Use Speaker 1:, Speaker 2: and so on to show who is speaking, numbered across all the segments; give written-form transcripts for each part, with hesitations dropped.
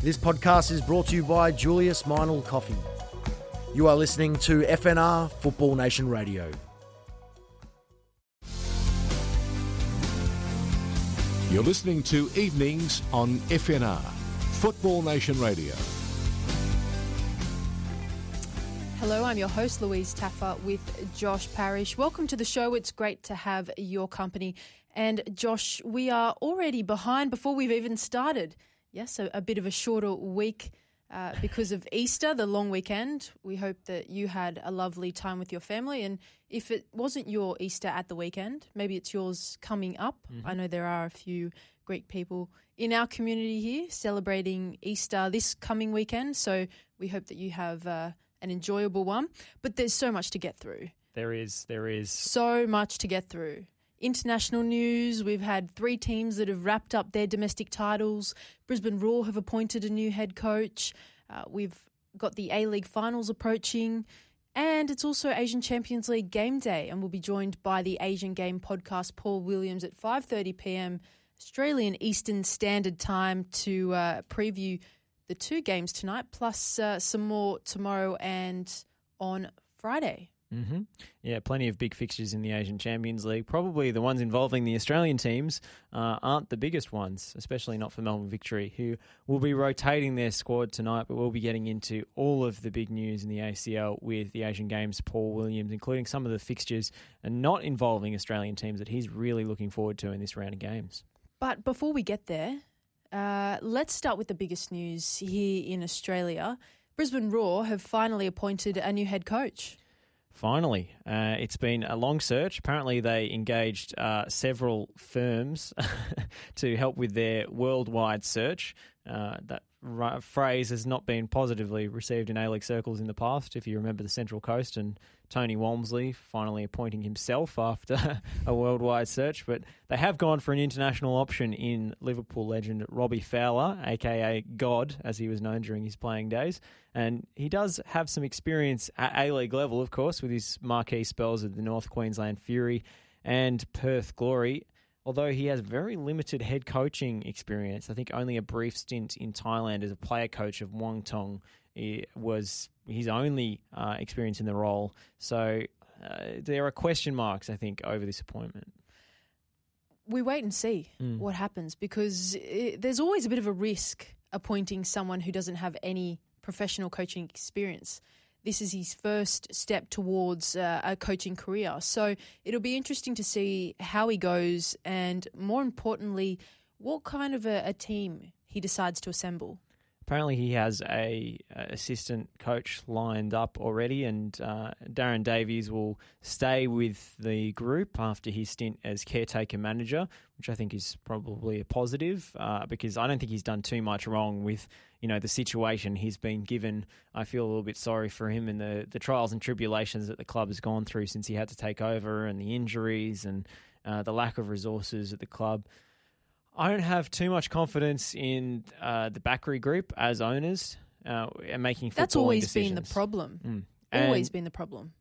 Speaker 1: This podcast is brought to you by Julius Meinl Coffee. You are listening to FNR Football Nation Radio.
Speaker 2: You're listening to Evenings on FNR Football Nation Radio.
Speaker 3: Hello, I'm your host, Louise Taffer, with Josh Parrish. Welcome to the show. It's great to have your company. And Josh, we are already behind before we've even started. Yes, a bit of a shorter week because of Easter, the long weekend. We hope that you had a lovely time with your family. And if it wasn't your Easter at the weekend, maybe it's yours coming up. Mm-hmm. I know there are a few Greek people in our community here celebrating Easter this coming weekend. So we hope that you have an enjoyable one. But there's so much to get through.
Speaker 4: There is.
Speaker 3: So much to get through. International news, we've had 3 teams that have wrapped up their domestic titles. Brisbane Roar have appointed a new head coach. We've got the A-League finals approaching. And it's also Asian Champions League game day. And we'll be joined by the Asian Game podcast, Paul Williams, at 5:30pm Australian Eastern Standard Time to preview the 2 games tonight, plus some more tomorrow and on Friday.
Speaker 4: Mm-hmm. Yeah, plenty of big fixtures in the Asian Champions League. Probably the ones involving the Australian teams aren't the biggest ones, especially not for Melbourne Victory, who will be rotating their squad tonight, but we'll be getting into all of the big news in the ACL with the Asian Games Paul Williams, including some of the fixtures and not involving Australian teams that he's really looking forward to in this round of games.
Speaker 3: But before we get there, let's start with the biggest news here in Australia. Brisbane Roar have finally appointed a new head coach.
Speaker 4: Finally, it's been a long search. Apparently they engaged several firms to help with their worldwide search. That phrase has not been positively received in A-League circles in the past, if you remember the Central Coast and Tony Walmsley finally appointing himself after a worldwide search. But they have gone for an international option in Liverpool legend Robbie Fowler, a.k.a. God, as he was known during his playing days. And he does have some experience at A-League level, of course, with his marquee spells at the North Queensland Fury and Perth Glory. Although he has very limited head coaching experience, I think only a brief stint in Thailand as a player coach of Muangthong was his only experience in the role. So there are question marks, I think, over this appointment.
Speaker 3: We wait and see what happens, because there's always a bit of a risk appointing someone who doesn't have any professional coaching experience. This is his first step towards a coaching career. So it'll be interesting to see how he goes and, more importantly, what kind of a team he decides to assemble.
Speaker 4: Apparently he has a assistant coach lined up already, and Darren Davies will stay with the group after his stint as caretaker manager, which I think is probably a positive because I don't think he's done too much wrong with the situation he's been given. I feel a little bit sorry for him and the trials and tribulations that the club has gone through since he had to take over, and the injuries and the lack of resources at the club. I don't have too much confidence in the Bakary Group as owners and making footballing
Speaker 3: That's always
Speaker 4: decisions.
Speaker 3: Been the problem.
Speaker 4: And,
Speaker 3: always been the problem.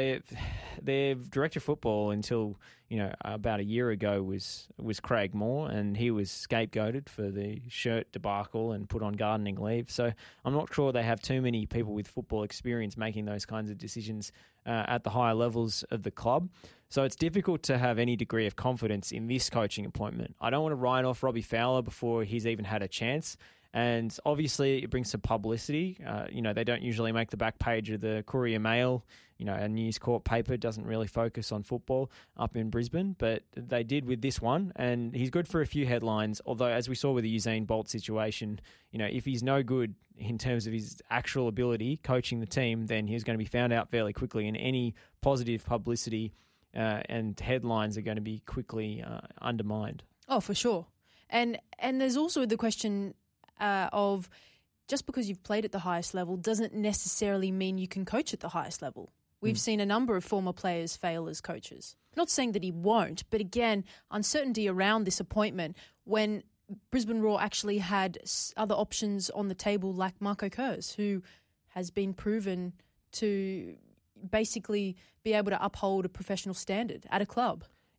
Speaker 4: Their director of football until about a year ago was Craig Moore, and he was scapegoated for the shirt debacle and put on gardening leave. So I'm not sure they have too many people with football experience making those kinds of decisions at the higher levels of the club. So it's difficult to have any degree of confidence in this coaching appointment. I don't want to write off Robbie Fowler before he's even had a chance. And obviously it brings some publicity. They don't usually make the back page of the Courier Mail. A News Corp paper doesn't really focus on football up in Brisbane, but they did with this one. And he's good for a few headlines. Although, as we saw with the Usain Bolt situation, if he's no good in terms of his actual ability coaching the team, then he's going to be found out fairly quickly. And any positive publicity and headlines are going to be quickly undermined.
Speaker 3: Oh, for sure. And there's also the question of just because you've played at the highest level doesn't necessarily mean you can coach at the highest level. We've seen a number of former players fail as coaches. Not saying that he won't, but again, uncertainty around this appointment when Brisbane Roar actually had other options on the table, like Marco Kurz, who has been proven to basically be able to uphold a professional standard at a club.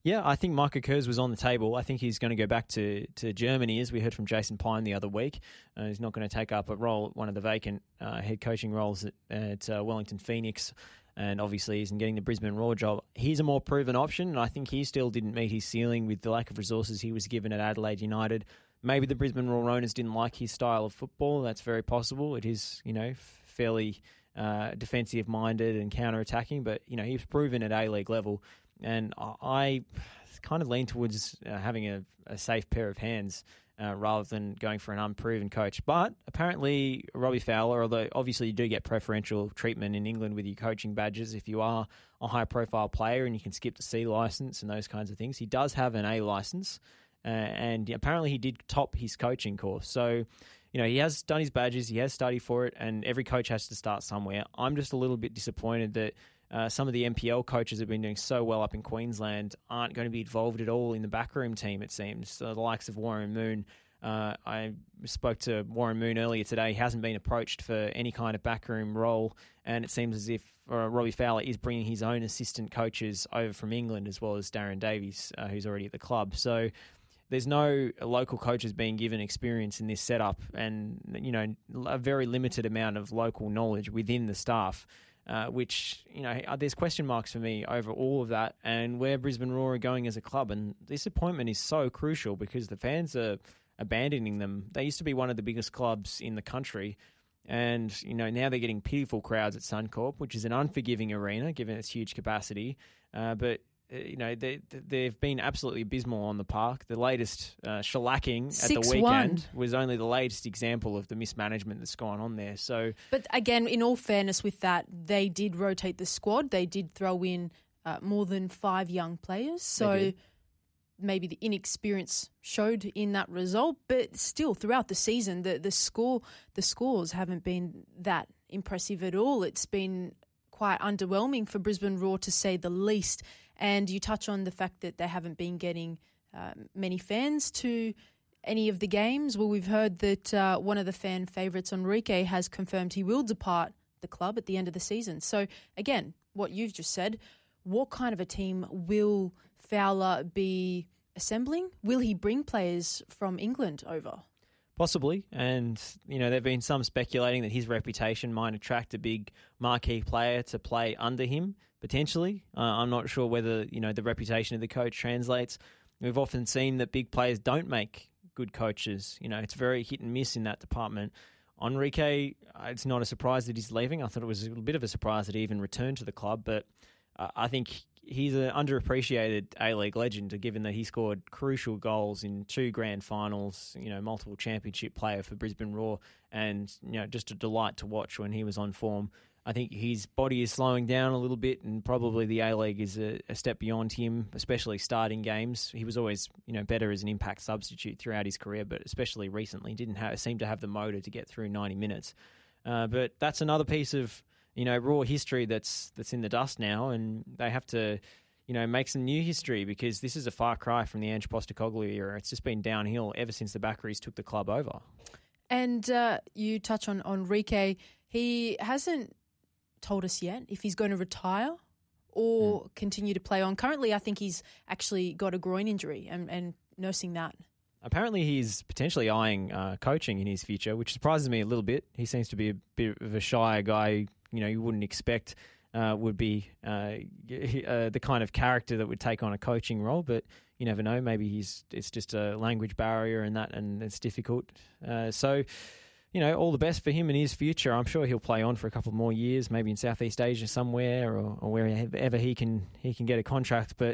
Speaker 4: Yeah, I think Micah Kurz was on the table. I think he's going to go back to Germany, as we heard from Jason Pine the other week. He's not going to take up a role, one of the vacant head coaching roles at Wellington Phoenix, and obviously he's getting the Brisbane Roar job. He's a more proven option, and I think he still didn't meet his ceiling with the lack of resources he was given at Adelaide United. Maybe the Brisbane Roar owners didn't like his style of football. That's very possible. It is, fairly defensive-minded and counter-attacking, but, he's proven at A-League level. And I kind of lean towards having a safe pair of hands rather than going for an unproven coach. But apparently Robbie Fowler, although obviously you do get preferential treatment in England with your coaching badges if you are a high-profile player and you can skip the C licence and those kinds of things, he does have an A licence, and apparently he did top his coaching course. So, he has done his badges, he has studied for it, and every coach has to start somewhere. I'm just a little bit disappointed that some of the NPL coaches have been doing so well up in Queensland aren't going to be involved at all in the backroom team, it seems. So the likes of Warren Moon. I spoke to Warren Moon earlier today. He hasn't been approached for any kind of backroom role, and it seems as if Robbie Fowler is bringing his own assistant coaches over from England, as well as Darren Davies, who's already at the club. So there's no local coaches being given experience in this setup, and a very limited amount of local knowledge within the staff. Which, there's question marks for me over all of that and where Brisbane Roar are going as a club. And this appointment is so crucial because the fans are abandoning them. They used to be one of the biggest clubs in the country. And, now they're getting pitiful crowds at Suncorp, which is an unforgiving arena given its huge capacity. But they've been absolutely abysmal on the park. The latest shellacking at the weekend was only the latest example of the mismanagement that's gone on there. So,
Speaker 3: but again, in all fairness with that, they did rotate the squad. They did throw in more than 5 young players. So maybe the inexperience showed in that result. But still, throughout the season, the scores haven't been that impressive at all. It's been quite underwhelming for Brisbane Roar, to say the least. And you touch on the fact that they haven't been getting many fans to any of the games. Well, we've heard that one of the fan favourites, Enrique, has confirmed he will depart the club at the end of the season. So, again, what you've just said, what kind of a team will Fowler be assembling? Will he bring players from England over?
Speaker 4: Possibly, and there have been some speculating that his reputation might attract a big marquee player to play under him, potentially. I'm not sure whether the reputation of the coach translates. We've often seen that big players don't make good coaches. It's very hit and miss in that department. Enrique, it's not a surprise that he's leaving. I thought it was a bit of a surprise that he even returned to the club, but I think he's an underappreciated A-League legend, given that he scored crucial goals in 2 grand finals, multiple championship player for Brisbane Roar, and just a delight to watch when he was on form. I think his body is slowing down a little bit, and probably the A-League is a step beyond him, especially starting games. He was always better as an impact substitute throughout his career, but especially recently didn't seem to have the motor to get through 90 minutes. But that's another piece of Raw history that's in the dust now, and they have to make some new history, because this is a far cry from the Ange Postecoglou era. It's just been downhill ever since the Baccaris took the club over. And
Speaker 3: you touch on Enrique. He hasn't told us yet if he's going to retire or continue to play on. Currently, I think he's actually got a groin injury and nursing that.
Speaker 4: Apparently, he's potentially eyeing coaching in his future, which surprises me a little bit. He seems to be a bit of a shy guy. You wouldn't expect would be the kind of character that would take on a coaching role, but you never know. Maybe it's just a language barrier and it's difficult. So, all the best for him in his future. I'm sure he'll play on for a couple more years, maybe in Southeast Asia somewhere or wherever he can get a contract. But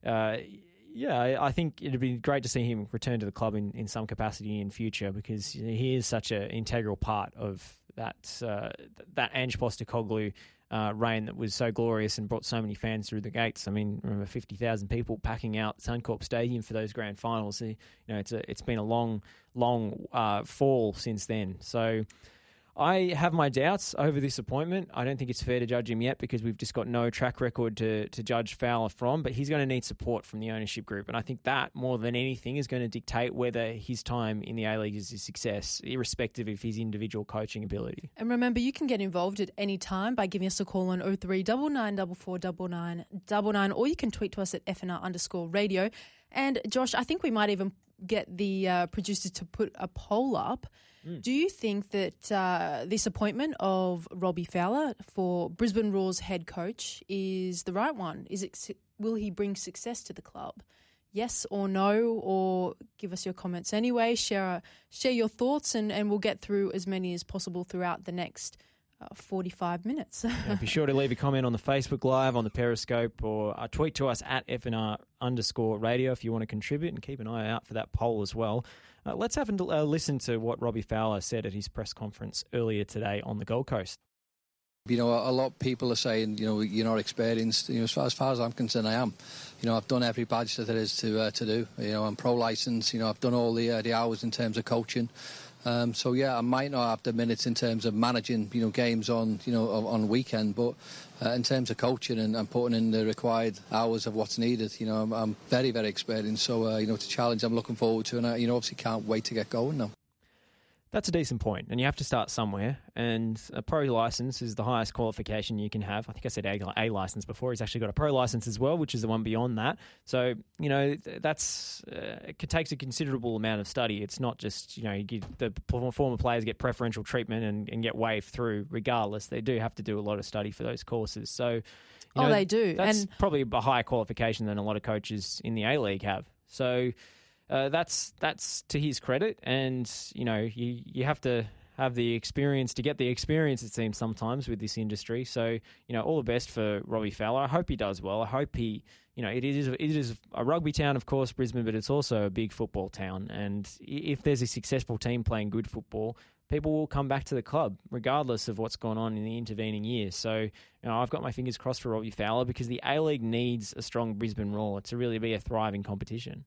Speaker 4: I think it'd be great to see him return to the club in some capacity in future, because he is such an integral part of that Ange Postecoglou reign that was so glorious and brought so many fans through the gates. I mean, remember 50,000 people packing out Suncorp Stadium for those grand finals. It's been a long fall since then. So I have my doubts over this appointment. I don't think it's fair to judge him yet because we've just got no track record to judge Fowler from, but he's going to need support from the ownership group. And I think that, more than anything, is going to dictate whether his time in the A-League is a success, irrespective of his individual coaching ability.
Speaker 3: And remember, you can get involved at any time by giving us a call on 0399449999, or you can tweet to us at FNR_radio. And Josh, I think we might even get the producers to put a poll up. Do you think that this appointment of Robbie Fowler for Brisbane Roar's head coach is the right one? Will he bring success to the club? Yes or no? Or give us your comments anyway. Share your thoughts, and we'll get through as many as possible throughout the next 45 minutes.
Speaker 4: Yeah, be sure to leave a comment on the Facebook Live, on the Periscope, or tweet to us at FNR_radio if you want to contribute, and keep an eye out for that poll as well. Let's have a listen to what Robbie Fowler said at his press conference earlier today on the Gold Coast.
Speaker 5: A lot of people are saying, you're not experienced. As far as I'm concerned, I am. I've done every badge that there is to do. I'm pro-licensed. I've done all the hours in terms of coaching. I might not have the minutes in terms of managing, games on weekend, but in terms of coaching and putting in the required hours of what's needed, I'm very, very experienced. So, it's a challenge I'm looking forward to, and I, obviously can't wait to get going now.
Speaker 4: That's a decent point, and you have to start somewhere, and a pro licence is the highest qualification you can have. I think I said A licence before. He's actually got a pro licence as well, which is the one beyond that. So, that's it takes a considerable amount of study. It's not just, the former players get preferential treatment and get waved through regardless. They do have to do a lot of study for those courses. So,
Speaker 3: they do.
Speaker 4: That's probably a higher qualification than a lot of coaches in the A-League have. So, that's to his credit, and you have to have the experience to get the experience, it seems sometimes, with this industry. So all the best for Robbie Fowler. I hope he does well. I hope he, it is a rugby town, of course, Brisbane, but it's also a big football town. And if there's a successful team playing good football, people will come back to the club regardless of what's gone on in the intervening years. So I've got my fingers crossed for Robbie Fowler because the A-League needs a strong Brisbane Roar to really be a thriving competition.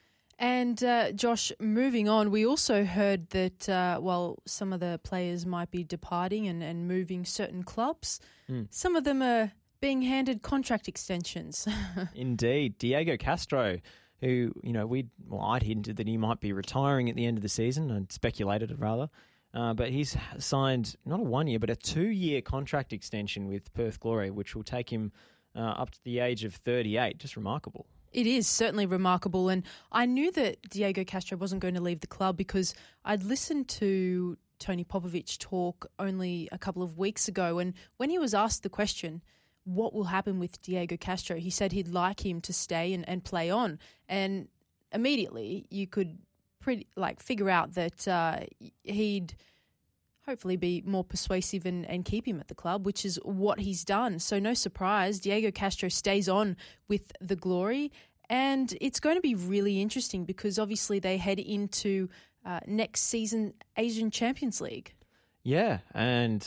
Speaker 3: And Josh, moving on, we also heard that some of the players might be departing and moving certain clubs. Some of them are being handed contract extensions.
Speaker 4: Indeed. Diego Castro, who, I'd hinted that he might be retiring at the end of the season. I'd speculated rather. But he's signed not a 1 year, but a 2-year contract extension with Perth Glory, which will take him up to the age of 38. Just remarkable.
Speaker 3: It is certainly remarkable, and I knew that Diego Castro wasn't going to leave the club because I'd listened to Tony Popovic talk only a couple of weeks ago, and when he was asked the question, what will happen with Diego Castro, he said he'd like him to stay and play on, and immediately you could figure out that he'd hopefully be more persuasive and keep him at the club, which is what he's done. So no surprise, Diego Castro stays on with the Glory, and it's going to be really interesting because obviously they head into next season Asian Champions League.
Speaker 4: Yeah, and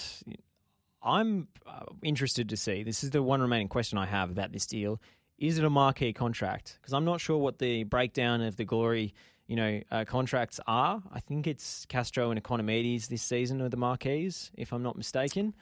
Speaker 4: I'm interested to see, this is the one remaining question I have about this deal, is it a marquee contract? Because I'm not sure what the breakdown of the Glory contracts are. I think it's Castro and Economides this season are the marquees, if I'm not mistaken.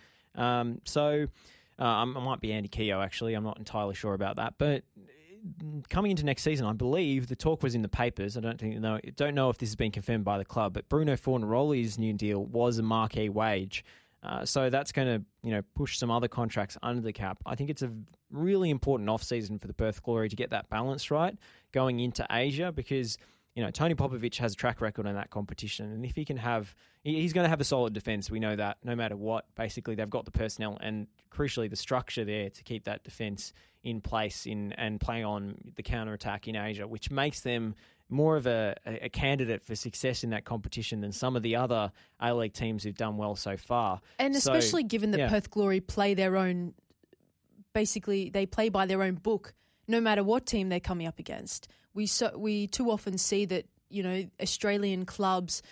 Speaker 4: It might be Andy Keogh, actually. I'm not entirely sure about that. But coming into next season, I believe the talk was in the papers. I don't know if this has been confirmed by the club, but Bruno Fornaroli's new deal was a marquee wage. So that's going to push some other contracts under the cap. I think it's a really important off-season for the Perth Glory to get that balance right going into Asia because Tony Popovic has a track record in that competition, and if he can he's going to have a solid defence. We know that no matter what. Basically, they've got the personnel and, crucially, the structure there to keep that defence in place and play on the counter-attack in Asia, which makes them more of a candidate for success in that competition than some of the other A-League teams who've done well so far.
Speaker 3: And especially given that Perth Glory play their own, basically, they play by their own book, no matter what team they're coming up against. We too often see that, Australian clubs,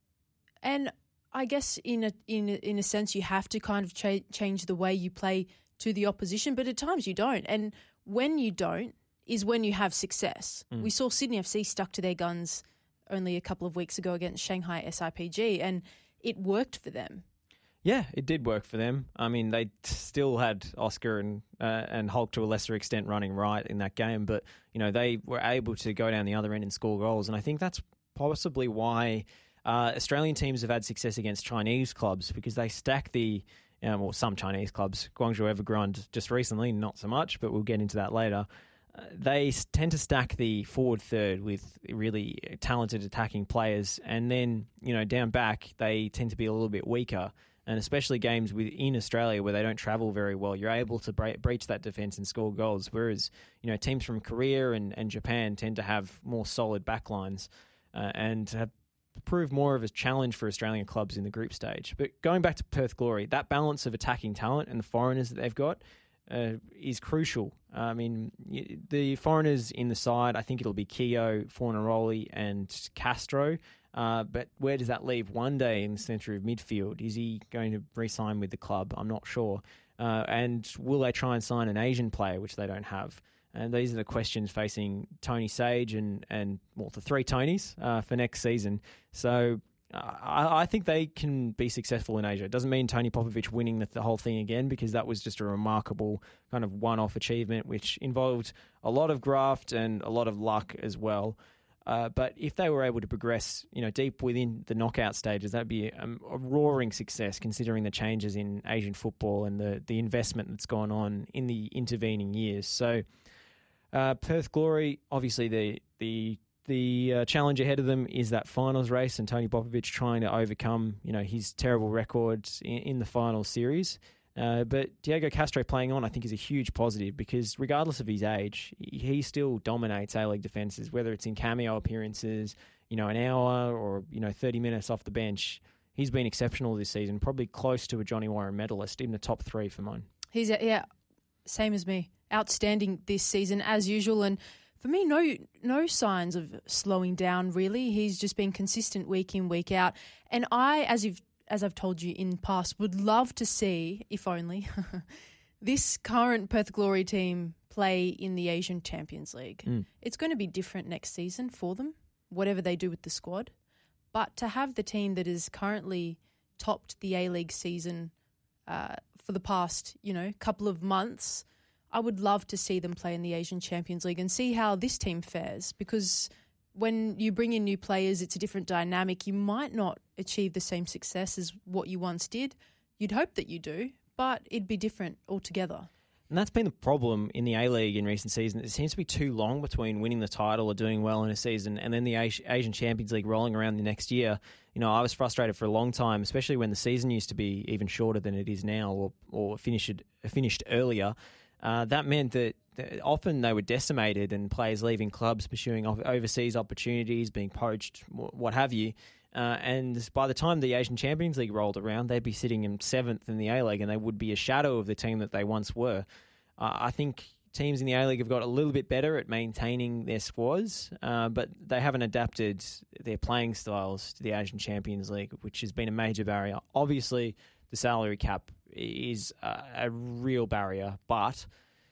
Speaker 3: and I guess in a sense you have to kind of change the way you play to the opposition, but at times you don't. And when you don't is when you have success. We saw Sydney FC stuck to their guns only a couple of weeks ago against Shanghai SIPG, and it worked for them.
Speaker 4: Yeah, it did work for them. I mean, they still had Oscar and Hulk to a lesser extent running right in that game, but they were able to go down the other end and score goals, and I think that's possibly why Australian teams have had success against Chinese clubs, because they stack some Chinese clubs. Guangzhou Evergrande just recently, not so much, but we'll get into that later. They tend to stack the forward third with really talented attacking players, and then down back they tend to be a little bit weaker. And especially games in Australia where they don't travel very well, you're able to breach that defence and score goals. Whereas teams from Korea and Japan tend to have more solid backlines and have proved more of a challenge for Australian clubs in the group stage. But going back to Perth Glory, that balance of attacking talent and the foreigners that they've got is crucial. I mean, the foreigners in the side, I think it'll be Keogh, Fornaroli and Castro. But where does that leave one day in the centre of midfield? Is he going to re-sign with the club? I'm not sure. And will they try and sign an Asian player, which they don't have? And these are the questions facing Tony Sage and the three Tonys for next season. So I think they can be successful in Asia. It doesn't mean Tony Popovic winning the whole thing again, because that was just a remarkable kind of one-off achievement, which involved a lot of graft and a lot of luck as well. But if they were able to progress, deep within the knockout stages, that'd be a roaring success, considering the changes in Asian football and the investment that's gone on in the intervening years. So, Perth Glory, obviously the challenge ahead of them is that finals race, and Tony Popovic trying to overcome his terrible records in the final series. But Diego Castro playing on, I think, is a huge positive, because regardless of his age, he still dominates A-League defences, whether it's in cameo appearances, an hour or 30 minutes off the bench. He's been exceptional this season, probably close to a Johnny Warren medalist, in the top three for mine.
Speaker 3: He's same as me, outstanding this season as usual, and for me, no signs of slowing down really. He's just been consistent week in, week out, and as I've told you in the past, would love to see, if only, this current Perth Glory team play in the Asian Champions League. It's going to be different next season for them, whatever they do with the squad. But to have the team that is currently topped the A-League season for the past, couple of months, I would love to see them play in the Asian Champions League and see how this team fares, because when you bring in new players, it's a different dynamic. You might not achieve the same success as what you once did. You'd hope that you do, but it'd be different altogether.
Speaker 4: And that's been the problem in the A-League in recent seasons. It seems to be too long between winning the title or doing well in a season and then the Asian Champions League rolling around the next year. I was frustrated for a long time, especially when the season used to be even shorter than it is now, or finished earlier. That meant that often they were decimated, and players leaving clubs, pursuing overseas opportunities, being poached, what have you. And by the time the Asian Champions League rolled around, they'd be sitting in 7th in the A-League, and they would be a shadow of the team that they once were. I think teams in the A-League have got a little bit better at maintaining their squads, but they haven't adapted their playing styles to the Asian Champions League, which has been a major barrier. Obviously, the salary cap is a real barrier, but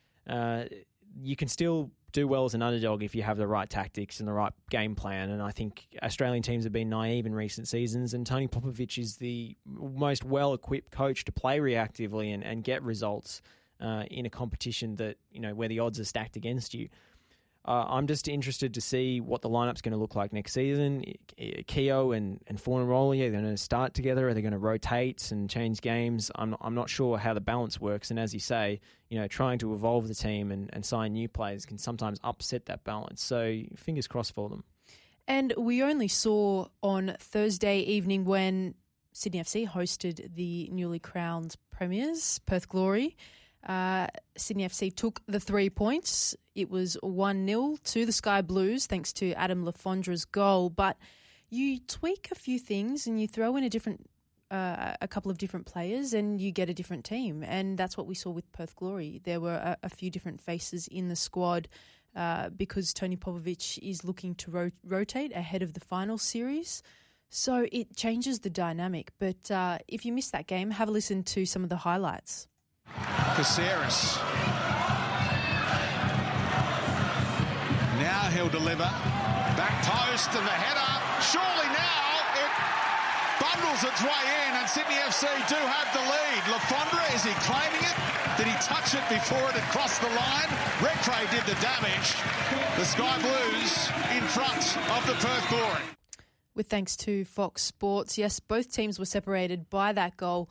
Speaker 4: you can still do well as an underdog if you have the right tactics and the right game plan. And I think Australian teams have been naive in recent seasons, and Tony Popovic is the most well-equipped coach to play reactively and get results in a competition that, where the odds are stacked against you. I'm just interested to see what the lineup's going to look like next season. Keogh and Fornaroli, are they going to start together? Are they going to rotate and change games? I'm not sure how the balance works. And as you say, trying to evolve the team and sign new players can sometimes upset that balance. So fingers crossed for them.
Speaker 3: And we only saw on Thursday evening when Sydney FC hosted the newly crowned premiers, Perth Glory. Sydney FC took the 3 points. It was 1-0 to the Sky Blues thanks to Adam Lefondra's goal. But you tweak a few things and you throw in a couple of different players and you get a different team. And that's what we saw with Perth Glory. There were a few different faces in the squad because Tony Popovic is looking to rotate ahead of the final series. So it changes the dynamic. But if you missed that game, have a listen to some of the highlights.
Speaker 6: Caceres. Now he'll deliver. Back post and the header. Surely now it bundles its way in, and Sydney FC do have the lead. Le Fondre, is he claiming it? Did he touch it before it had crossed the line? Redcray did the damage. The Sky Blues in front of the Perth Glory.
Speaker 3: With thanks to Fox Sports, yes, both teams were separated by that goal.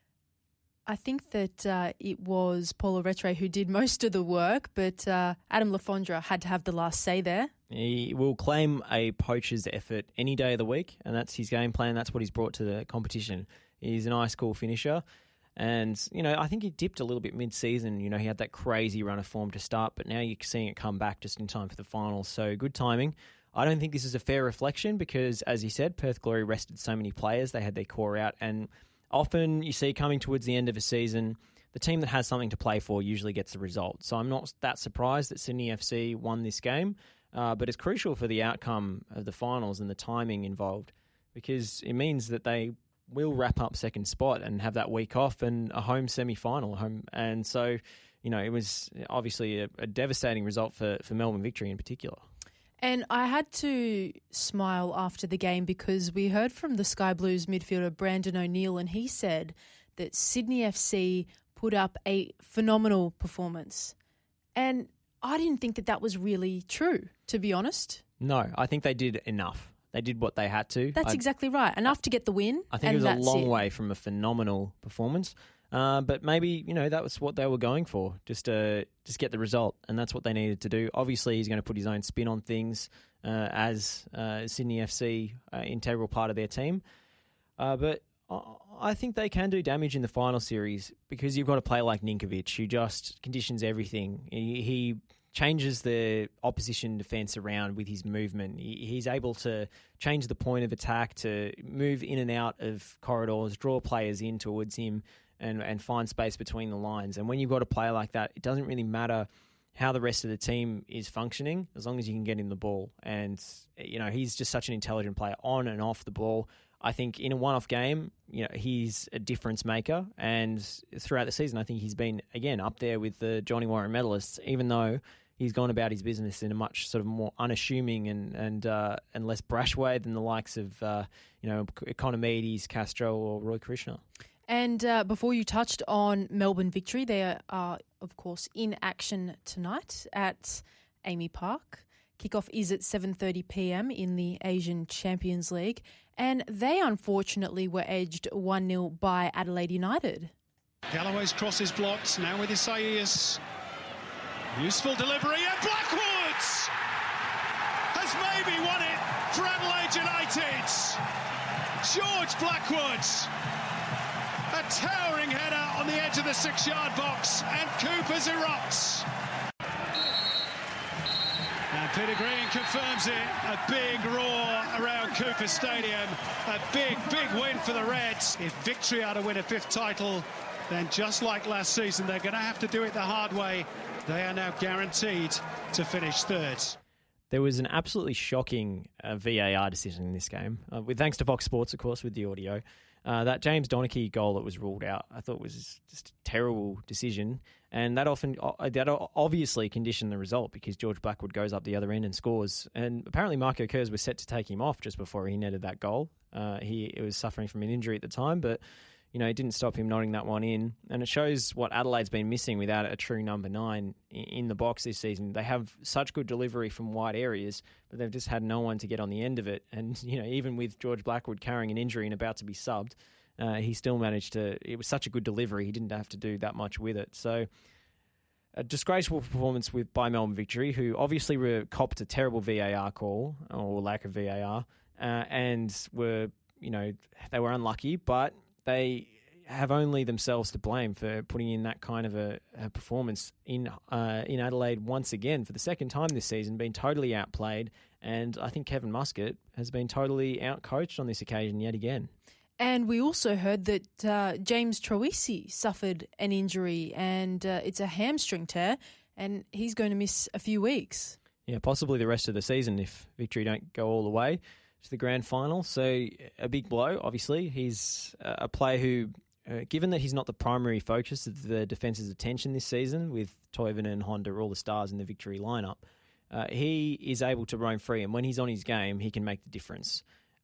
Speaker 3: I think that it was Paulo Redcray who did most of the work, but Adam Le Fondre had to have the last say there.
Speaker 4: He will claim a poacher's effort any day of the week, and that's his game plan. That's what he's brought to the competition. He's an ice cool finisher. And, I think he dipped a little bit mid-season. He had that crazy run of form to start, but now you're seeing it come back just in time for the finals. So good timing. I don't think this is a fair reflection because, as you said, Perth Glory rested so many players. They had their core out, and often you see coming towards the end of a season, the team that has something to play for usually gets the result. So I'm not that surprised that Sydney FC won this game, but it's crucial for the outcome of the finals and the timing involved because it means that they will wrap up second spot and have that week off and a home semi-final. And so, it was obviously a devastating result for Melbourne Victory in particular.
Speaker 3: And I had to smile after the game because we heard from the Sky Blues midfielder Brandon O'Neill, and he said that Sydney FC put up a phenomenal performance. And I didn't think that was really true, to be honest.
Speaker 4: No, I think they did enough. They did what they had to.
Speaker 3: That's exactly right. Enough to get the win.
Speaker 4: I think it was a long way from a phenomenal performance. But maybe, that was what they were going for, just get the result. And that's what they needed to do. Obviously, he's going to put his own spin on things as Sydney FC, integral part of their team. But I think they can do damage in the final series because you've got a player like Ninkovic who just conditions everything. He changes the opposition defence around with his movement. He's able to change the point of attack, to move in and out of corridors, draw players in towards him, and find space between the lines. And when you've got a player like that, it doesn't really matter how the rest of the team is functioning as long as you can get him the ball. And, he's just such an intelligent player on and off the ball. I think in a one-off game, he's a difference maker. And throughout the season, I think he's been, again, up there with the Johnny Warren medalists, even though he's gone about his business in a much sort of more unassuming and less brash way than the likes of, Economides, Castro or Roy Krishna.
Speaker 3: And before you touched on Melbourne Victory, they are, of course, in action tonight at Amy Park. Kickoff is at 7:30 p.m. in the Asian Champions League. And they, unfortunately, were edged 1-0 by Adelaide United.
Speaker 6: Galloway's cross is blocked, now with Isaias. Useful delivery, and Blackwoods has maybe won it for Adelaide United. George Blackwoods. A towering header on the edge of the 6-yard box, and Coopers erupts. And Peter Green confirms it. A big roar around Cooper Stadium. A big, big win for the Reds. If Victory are to win a 5th title, then just like last season, they're going to have to do it the hard way. They are now guaranteed to finish 3rd.
Speaker 4: There was an absolutely shocking VAR decision in this game, with thanks to Fox Sports, of course, with the audio. That James Donachie goal that was ruled out, I thought was just a terrible decision. And that obviously conditioned the result because George Blackwood goes up the other end and scores. And apparently Marco Kurz was set to take him off just before he netted that goal. He was suffering from an injury at the time, but it didn't stop him nodding that one in. And it shows what Adelaide's been missing without a true number 9 in the box this season. They have such good delivery from wide areas, but they've just had no one to get on the end of it. And, even with George Blackwood carrying an injury and about to be subbed, he still managed to... It was such a good delivery, he didn't have to do that much with it. So a disgraceful performance by Melbourne Victory, who obviously copped a terrible VAR call, or lack of VAR, and were, they were unlucky, but they have only themselves to blame for putting in that kind of a performance in Adelaide once again for the second time this season, been totally outplayed. And I think Kevin Muscat has been totally outcoached on this occasion yet again.
Speaker 3: And we also heard that James Troisi suffered an injury, and it's a hamstring tear, and he's going to miss a few weeks.
Speaker 4: Yeah, possibly the rest of the season if Victory don't go all the way to the grand final. So a big blow, obviously. He's a player who, given that he's not the primary focus of the defence's attention this season, with Toivonen and Honda all the stars in the Victory lineup, he is able to roam free. And when he's on his game, he can make the difference.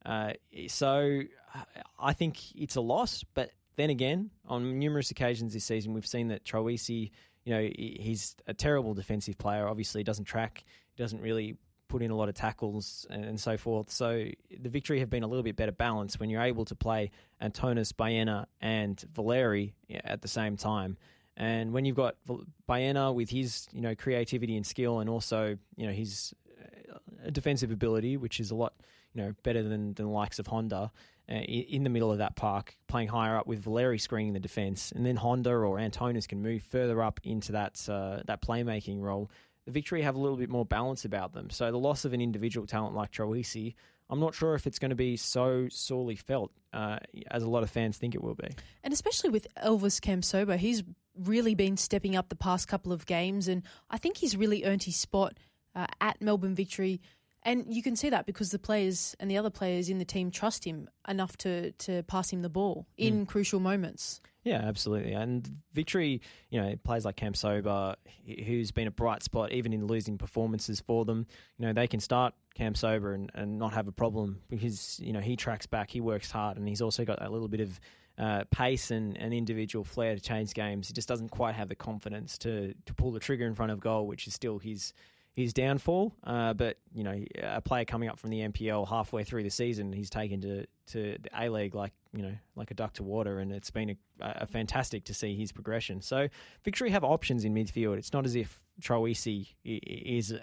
Speaker 4: So I think it's a loss, but then again, on numerous occasions this season, we've seen that Troisi, he's a terrible defensive player. Obviously, he doesn't track, he doesn't really put in a lot of tackles and so forth. So the Victory have been a little bit better balanced when you're able to play Antonis Baena and Valeri at the same time. And when you've got Baena with his, creativity and skill, and also, his defensive ability, which is a lot, better than the likes of Honda, in the middle of that park, playing higher up with Valeri screening the defence, and then Honda or Antonis can move further up into that playmaking role. The Victory have a little bit more balance about them. So the loss of an individual talent like Troisi, I'm not sure if it's going to be so sorely felt as a lot of fans think it will be.
Speaker 3: And especially with Elvis Kamsoba, he's really been stepping up the past couple of games, and I think he's really earned his spot at Melbourne Victory. And you can see that because the players and the other players in the team trust him enough to pass him the ball in crucial moments. Yeah,
Speaker 4: absolutely. And Victory, players like Kamsoba, who's been a bright spot even in losing performances for them, they can start Kamsoba and not have a problem because, he tracks back, he works hard, and he's also got that little bit of pace and individual flair to change games. He just doesn't quite have the confidence to pull the trigger in front of goal, which is still his downfall. But, a player coming up from the NPL halfway through the season, he's taken to the A-League like a duck to water, and it's been a fantastic to see his progression. So Victory have options in midfield. It's not as if Troisi is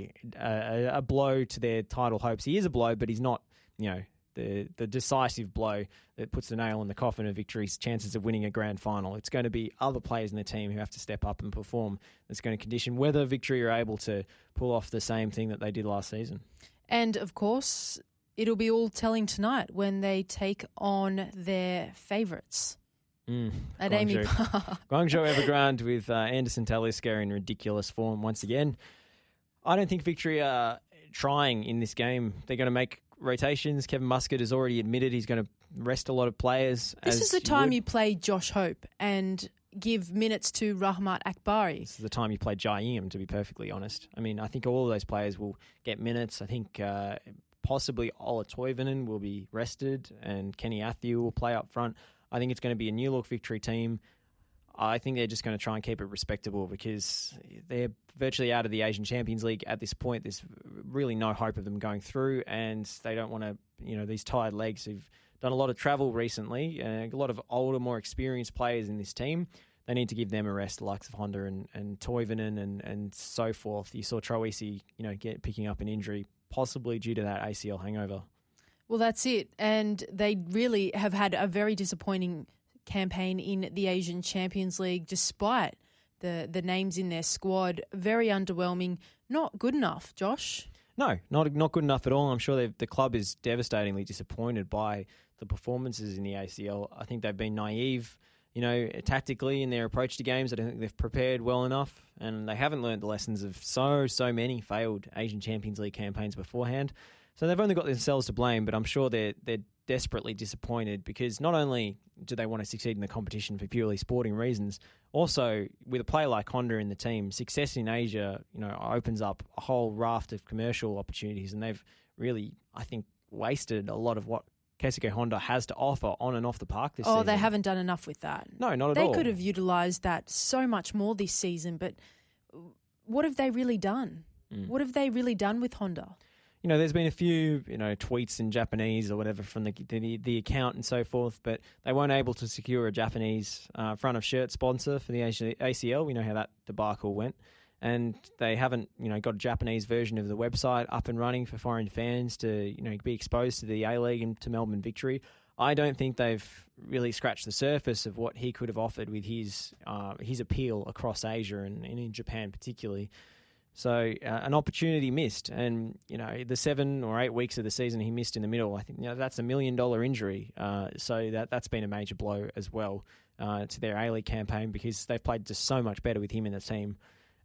Speaker 4: a blow to their title hopes. He is a blow, but he's not, the decisive blow that puts the nail in the coffin of Victory's chances of winning a grand final. It's going to be other players in the team who have to step up and perform. That's going to condition whether Victory are able to pull off the same thing that they did last season.
Speaker 3: And, of course, it'll be all telling tonight when they take on their favourites at Amy Park.
Speaker 4: Guangzhou Evergrande with Anderson Talisca in ridiculous form once again. I don't think Victory are trying in this game. They're going to make rotations. Kevin Muscat has already admitted he's going to rest a lot of players.
Speaker 3: This is the time you play Josh Hope and give minutes to Rahmat Akbari.
Speaker 4: This is the time you play Jaim, to be perfectly honest. I mean, I think all of those players will get minutes. I think possibly Ola Toivonen will be rested and Kenny Athiu will play up front. I think it's going to be a new look Victory team. I think they're just going to try and keep it respectable because they're virtually out of the Asian Champions League at this point. There's really no hope of them going through, and they don't want to, these tired legs who've done a lot of travel recently, a lot of older, more experienced players in this team. They need to give them a rest, the likes of Honda and Toivonen and so forth. You saw Troisi, picking up an injury, possibly due to that ACL hangover.
Speaker 3: Well, that's it. And they really have had a very disappointing campaign in the Asian Champions League, despite the names in their squad. Very underwhelming. Not good enough, Josh.
Speaker 4: No, not good enough at all. I'm sure the club is devastatingly disappointed by the performances in the ACL. I think they've been naive, tactically in their approach to games. I don't think they've prepared well enough, and they haven't learned the lessons of so many failed Asian Champions League campaigns beforehand. So they've only got themselves to blame, but I'm sure they're desperately disappointed because not only do they want to succeed in the competition for purely sporting reasons, also with a player like Honda in the team, success in Asia, opens up a whole raft of commercial opportunities, and they've really, I think, wasted a lot of what Keisuke Honda has to offer on and off the park this season.
Speaker 3: Oh, they haven't done enough with that.
Speaker 4: No, not at all.
Speaker 3: They could have utilised that so much more this season, but what have they really done? What have they really done with Honda?
Speaker 4: There's been a few, tweets in Japanese or whatever from the account and so forth, but they weren't able to secure a Japanese front of shirt sponsor for the ACL. We know how that debacle went. And they haven't, got a Japanese version of the website up and running for foreign fans to, be exposed to the A-League and to Melbourne Victory. I don't think they've really scratched the surface of what he could have offered with his appeal across Asia and in Japan particularly. So an opportunity missed, and the 7 or 8 weeks of the season he missed in the middle, I think that's $1 million injury. So that's been a major blow as well to their A-League campaign because they've played just so much better with him in the team.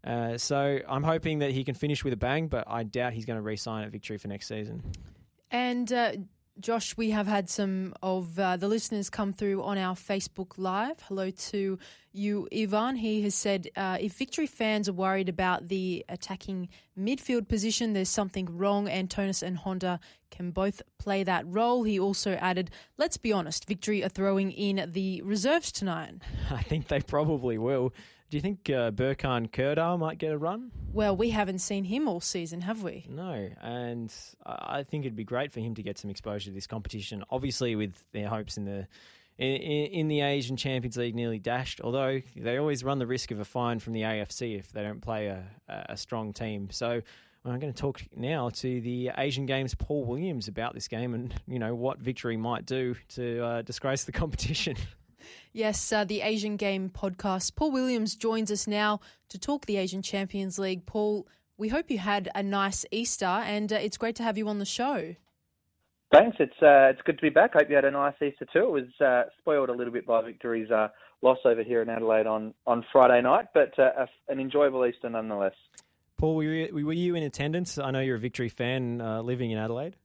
Speaker 4: So I'm hoping that he can finish with a bang, but I doubt he's going to re-sign at Victory for next season.
Speaker 3: And Josh, we have had some of the listeners come through on our Facebook Live. Hello to you, Ivan. He has said, if Victory fans are worried about the attacking midfield position, there's something wrong. Antonis and Honda can both play that role. He also added, let's be honest, Victory are throwing in the reserves tonight.
Speaker 4: I think they probably will. Do you think Burkhan Kerdar might get a run?
Speaker 3: Well, we haven't seen him all season, have we?
Speaker 4: No, and I think it'd be great for him to get some exposure to this competition. Obviously, with their hopes in the Asian Champions League nearly dashed, although they always run the risk of a fine from the AFC if they don't play a strong team. So I'm going to talk now to the Asian Games Paul Williams about this game and what Victory might do to disgrace the competition.
Speaker 3: Yes, the Asian Game podcast. Paul Williams joins us now to talk the Asian Champions League. Paul, we hope you had a nice Easter, and it's great to have you on the show.
Speaker 7: Thanks. It's good to be back. Hope you had a nice Easter too. It was spoiled a little bit by Victory's loss over here in Adelaide on Friday night, but an enjoyable Easter nonetheless.
Speaker 4: Paul, were you in attendance? I know you're a Victory fan living in Adelaide.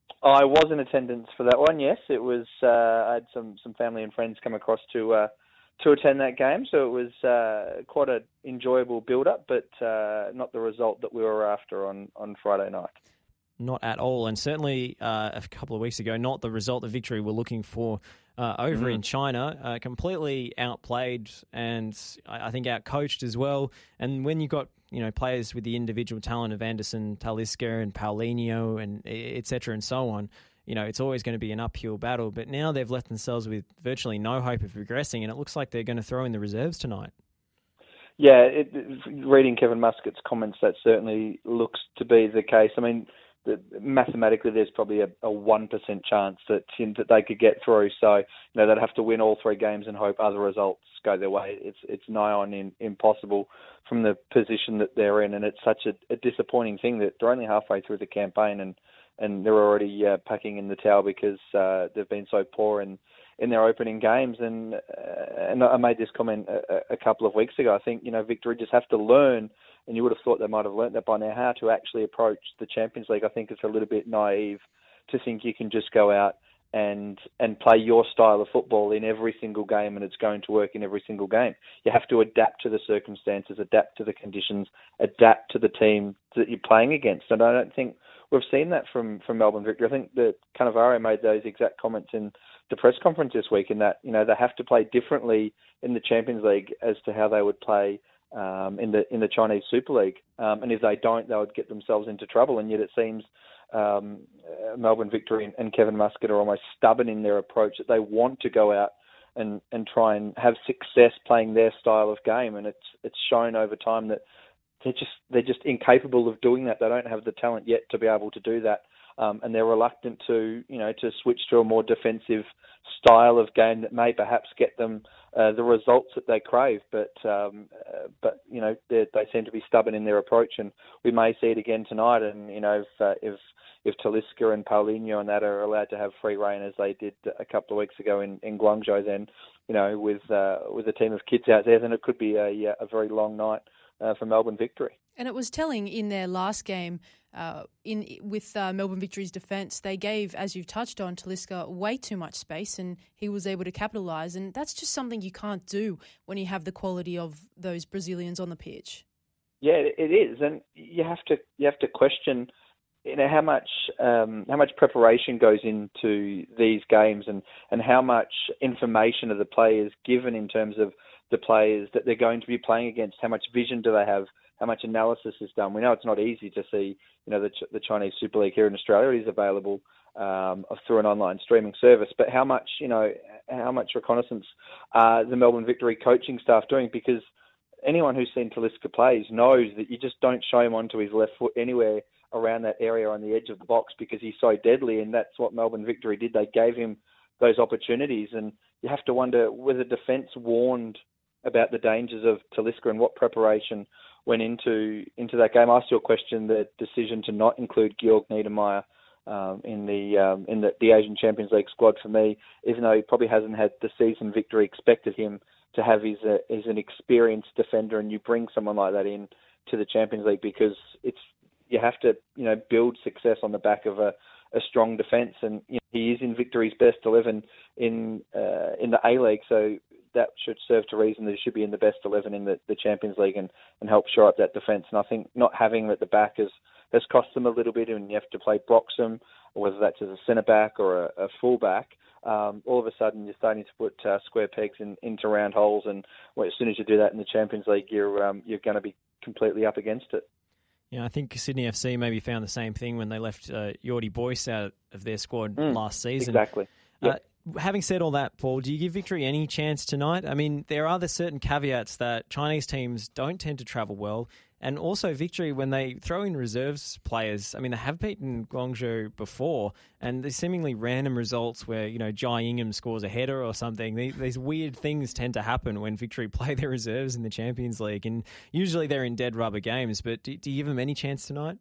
Speaker 7: I was in attendance for that one, yes. It was. I had some family and friends come across to attend that game, so it was quite an enjoyable build-up, but not the result that we were after on Friday night.
Speaker 4: Not at all, and certainly a couple of weeks ago, not the result that Victory were looking for over in China. Completely outplayed and I think outcoached as well. And when you've got players with the individual talent of Anderson, Talisca and Paulinho and et cetera and so on, it's always going to be an uphill battle. But now they've left themselves with virtually no hope of progressing, and it looks like they're going to throw in the reserves tonight.
Speaker 7: Yeah, reading Kevin Muscat's comments, that certainly looks to be the case. I mean, mathematically, there's probably a 1% chance that they could get through. So, they'd have to win all three games and hope other results go their way. It's nigh on impossible from the position that they're in, and it's such a disappointing thing that they're only halfway through the campaign and they're already packing in the towel because they've been so poor in their opening games. And I made this comment a couple of weeks ago. I think Victory just have to learn. And you would have thought they might have learnt that by now, how to actually approach the Champions League. I think it's a little bit naive to think you can just go out and play your style of football in every single game and it's going to work in every single game. You have to adapt to the circumstances, adapt to the conditions, adapt to the team that you're playing against. And I don't think we've seen that from Melbourne Victory. I think that Cannavaro made those exact comments in the press conference this week in that, they have to play differently in the Champions League as to how they would play in the Chinese Super League, and if they don't, they would get themselves into trouble. And yet it seems Melbourne Victory and Kevin Muscat are almost stubborn in their approach, that they want to go out and try and have success playing their style of game. And it's shown over time that they're just incapable of doing that. They don't have the talent yet to be able to do that. And they're reluctant to switch to a more defensive style of game that may perhaps get them the results that they crave. But they seem to be stubborn in their approach, and we may see it again tonight. And if Talisca and Paulinho and that are allowed to have free rein as they did a couple of weeks ago in Guangzhou, then with a team of kids out there, then it could be a very long night for Melbourne Victory.
Speaker 3: And it was telling in their last game with Melbourne Victory's defence, they gave, as you've touched on, Talisca way too much space and he was able to capitalise. And that's just something you can't do when you have the quality of those Brazilians on the pitch.
Speaker 7: Yeah, it is. And you have to question how much preparation goes into these games and how much information are the players given in terms of the players that they're going to be playing against. How much vision do they have? How much analysis is done? We know it's not easy to see, the Chinese Super League here in Australia is available through an online streaming service. But how much reconnaissance are the Melbourne Victory coaching staff doing? Because anyone who's seen Talisca plays knows that you just don't show him onto his left foot anywhere around that area on the edge of the box because he's so deadly, and that's what Melbourne Victory did. They gave him those opportunities, and you have to wonder, was the defence warned about the dangers of Talisca and what preparation went into that game? I still question the decision to not include Georg Niedermeyer in the Asian Champions League squad for me, even though he probably hasn't had the season Victory expected him to have. He's an experienced defender, and you bring someone like that in to the Champions League because you have to build success on the back of a strong defence. And he is in Victory's best 11 in the A-League, so that should serve to reason that he should be in the best 11 in the Champions League and help shore up that defence. And I think not having him at the back has cost them a little bit, and you have to play Broxham, or whether that's as a centre-back or a full-back. All of a sudden you're starting to put square pegs into round holes, and as soon as you do that in the Champions League, you're going to be completely up against it.
Speaker 4: Yeah, I think Sydney FC maybe found the same thing when they left Jordi Boyce out of their squad last season.
Speaker 7: Exactly. Yep.
Speaker 4: Having said all that, Paul, do you give Victory any chance tonight? I mean, there are certain caveats that Chinese teams don't tend to travel well. And also Victory, when they throw in reserves players, I mean, they have beaten Guangzhou before, and there's seemingly random results where, Jai Ingham scores a header or something. These weird things tend to happen when Victory play their reserves in the Champions League, and usually they're in dead rubber games. But do you give them any chance tonight?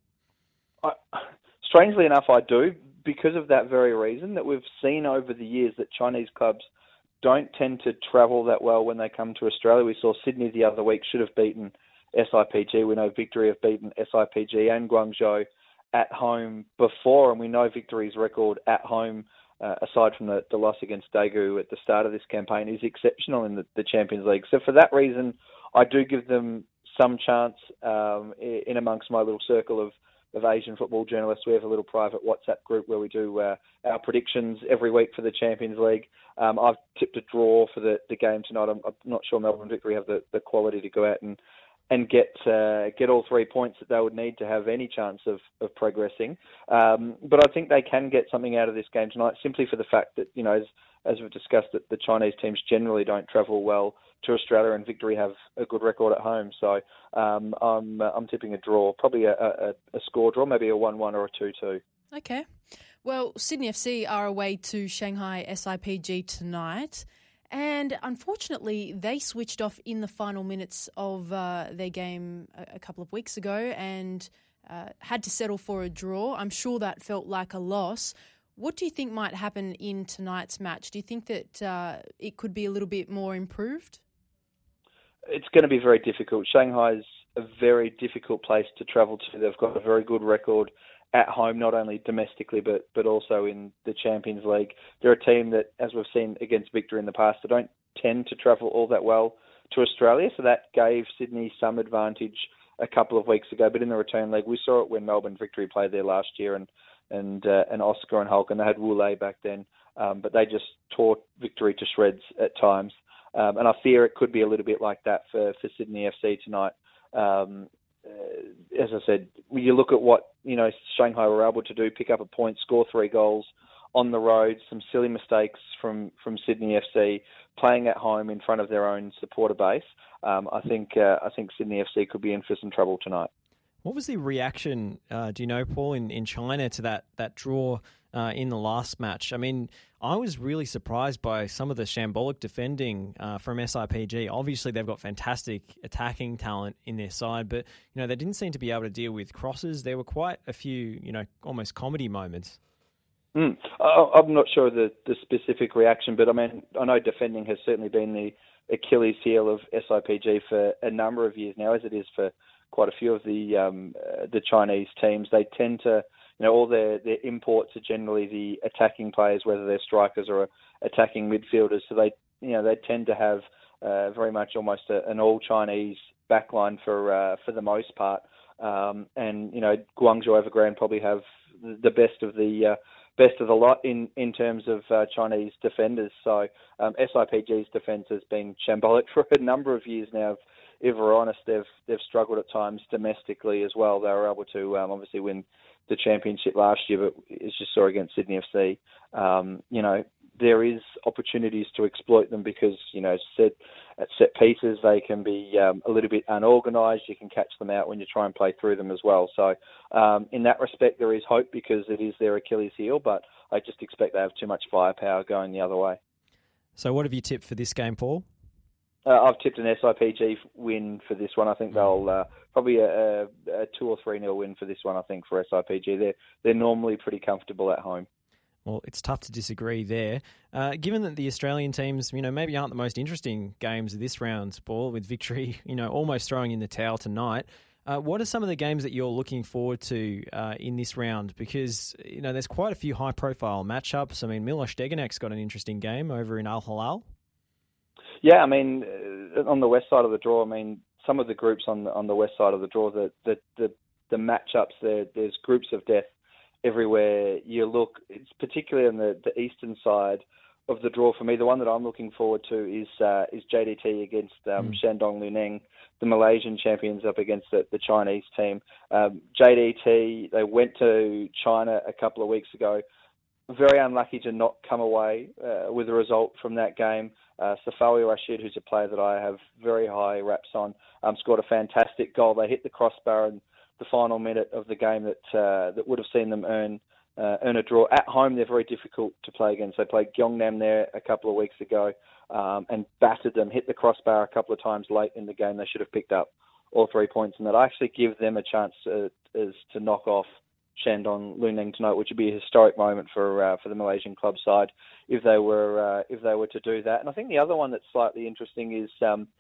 Speaker 7: Strangely enough, I do, because of that very reason that we've seen over the years that Chinese clubs don't tend to travel that well when they come to Australia. We saw Sydney the other week should have beaten SIPG. We know Victory have beaten SIPG and Guangzhou at home before, and we know Victory's record at home, aside from the loss against Daegu at the start of this campaign, is exceptional in the Champions League. So for that reason, I do give them some chance in amongst my little circle of Asian football journalists. We have a little private WhatsApp group where we do our predictions every week for the Champions League. I've tipped a draw for the game tonight. I'm not sure Melbourne Victory have the quality to go out and get all 3 points that they would need to have any chance of progressing. But I think they can get something out of this game tonight, simply for the fact that, as we've discussed, that the Chinese teams generally don't travel well to Australia, and Victory have a good record at home. So I'm tipping a draw, probably a score draw, maybe a 1-1 or a 2-2.
Speaker 3: Okay. Well, Sydney FC are away to Shanghai SIPG tonight. And unfortunately, they switched off in the final minutes of their game a couple of weeks ago and had to settle for a draw. I'm sure that felt like a loss. What do you think might happen in tonight's match? Do you think that it could be a little bit more improved?
Speaker 7: It's going to be very difficult. Shanghai's a very difficult place to travel to. They've got a very good record at home, not only domestically but also in the Champions League. They're a team that, as we've seen against Victory in the past, they don't tend to travel all that well to Australia, so that gave Sydney some advantage a couple of weeks ago. But in the return leg, we saw it when Melbourne Victory played there last year, and Oscar and Hulk, and they had Woolley back then, but they just tore Victory to shreds at times. And I fear it could be a little bit like that for Sydney FC tonight. As I said, when you look at what Shanghai were able to do, pick up a point, score 3 goals on the road, some silly mistakes from Sydney FC, playing at home in front of their own supporter base. I think Sydney FC could be in for some trouble tonight.
Speaker 4: What was the reaction, do you know, Paul, in China to that draw in the last match? I mean, I was really surprised by some of the shambolic defending from SIPG. Obviously, they've got fantastic attacking talent in their side, but they didn't seem to be able to deal with crosses. There were quite a few, almost comedy moments.
Speaker 7: I'm not sure the specific reaction, but I mean, I know defending has certainly been the Achilles heel of SIPG for a number of years now, as it is for quite a few of the Chinese teams. They tend to, all their imports are generally the attacking players, whether they're strikers or attacking midfielders. So they tend to have very much almost an all Chinese backline for the most part. And Guangzhou Evergrande probably have the best of the lot in terms of Chinese defenders. So SIPG's defence has been shambolic for a number of years now. If we're honest, they've struggled at times domestically as well. They were able to obviously win the championship last year, but as you saw against Sydney FC, there is opportunities to exploit them because, at set pieces they can be a little bit unorganised. You can catch them out when you try and play through them as well. So in that respect, there is hope because it is their Achilles heel, but I just expect they have too much firepower going the other way.
Speaker 4: So what have you tipped for this game, Paul?
Speaker 7: I've tipped an SIPG win for this one. I think they'll probably a 2 or 3-0 win for this one. I think for SIPG, they're normally pretty comfortable at home.
Speaker 4: Well, it's tough to disagree there. Given that the Australian teams, maybe aren't the most interesting games of this round, Paul, with Victory, almost throwing in the towel tonight. What are some of the games that you're looking forward to in this round? Because, there's quite a few high-profile matchups. I mean, Miloš Degenek's got an interesting game over in Al Hilal.
Speaker 7: Yeah, I mean, on the west side of the draw, some of the groups on the west side of the draw, the matchups there's groups of death everywhere you look. It's particularly on the eastern side of the draw for me. The one that I'm looking forward to is JDT against Shandong Luneng, the Malaysian champions, up against the Chinese team. JDT, they went to China a couple of weeks ago. Very unlucky to not come away with a result from that game. Safawi Rashid, who's a player that I have very high raps on, scored a fantastic goal. They hit the crossbar in the final minute of the game that would have seen them earn a draw. At home, they're very difficult to play against. They played Gyeongnam there a couple of weeks ago and battered them, hit the crossbar a couple of times late in the game. They should have picked up all 3 points, and that I actually give them a chance to knock off Shandong Luneng tonight, which would be a historic moment for the Malaysian club side if they were to do that. And I think the other one that's slightly interesting is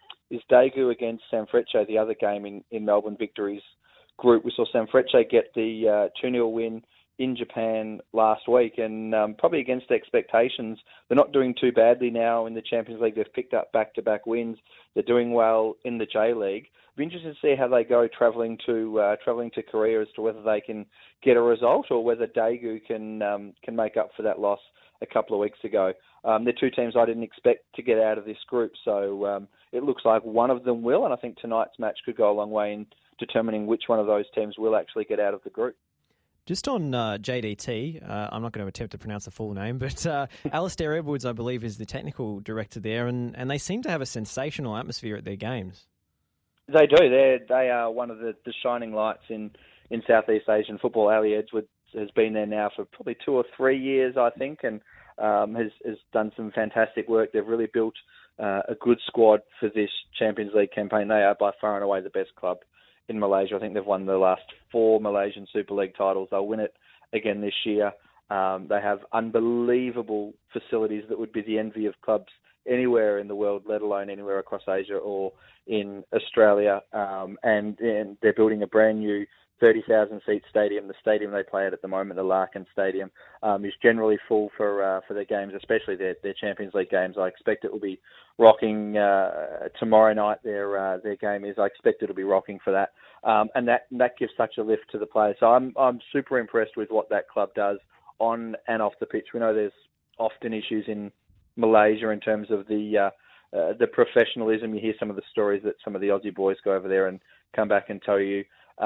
Speaker 7: Daegu against Sanfrecce, the other game in Melbourne Victory's group. We saw Sanfrecce get the 2-0 win in Japan last week, and probably against expectations. They're not doing too badly now in the Champions League. They've picked up back-to-back wins. They're doing well in the J-League. Be interested to see how they go travelling to Korea as to whether they can get a result or whether Daegu can make up for that loss a couple of weeks ago. They're two teams I didn't expect to get out of this group, so it looks like one of them will, and I think tonight's match could go a long way in determining which one of those teams will actually get out of the group.
Speaker 4: Just on JDT, I'm not going to attempt to pronounce the full name, but Alistair Edwards, I believe, is the technical director there, and they seem to have a sensational atmosphere at their games.
Speaker 7: They do. They are one of the shining lights in Southeast Asian football. Ali Edwards has been there now for probably 2 or 3 years, I think, and has done some fantastic work. They've really built a good squad for this Champions League campaign. They are by far and away the best club in Malaysia. I think they've won the last 4 Malaysian Super League titles. They'll win it again this year. They have unbelievable facilities that would be the envy of clubs anywhere in the world, let alone anywhere across Asia or in Australia. And they're building a brand new 30,000-seat stadium. The stadium they play at the moment, the Larkin Stadium, is generally full for their games, especially their Champions League games. I expect it will be rocking tomorrow night. Their game is. I expect it'll be rocking for that, and that gives such a lift to the players. So I'm super impressed with what that club does on and off the pitch. We know there's often issues in Malaysia in terms of the professionalism. You hear some of the stories that some of the Aussie boys go over there and come back and tell you.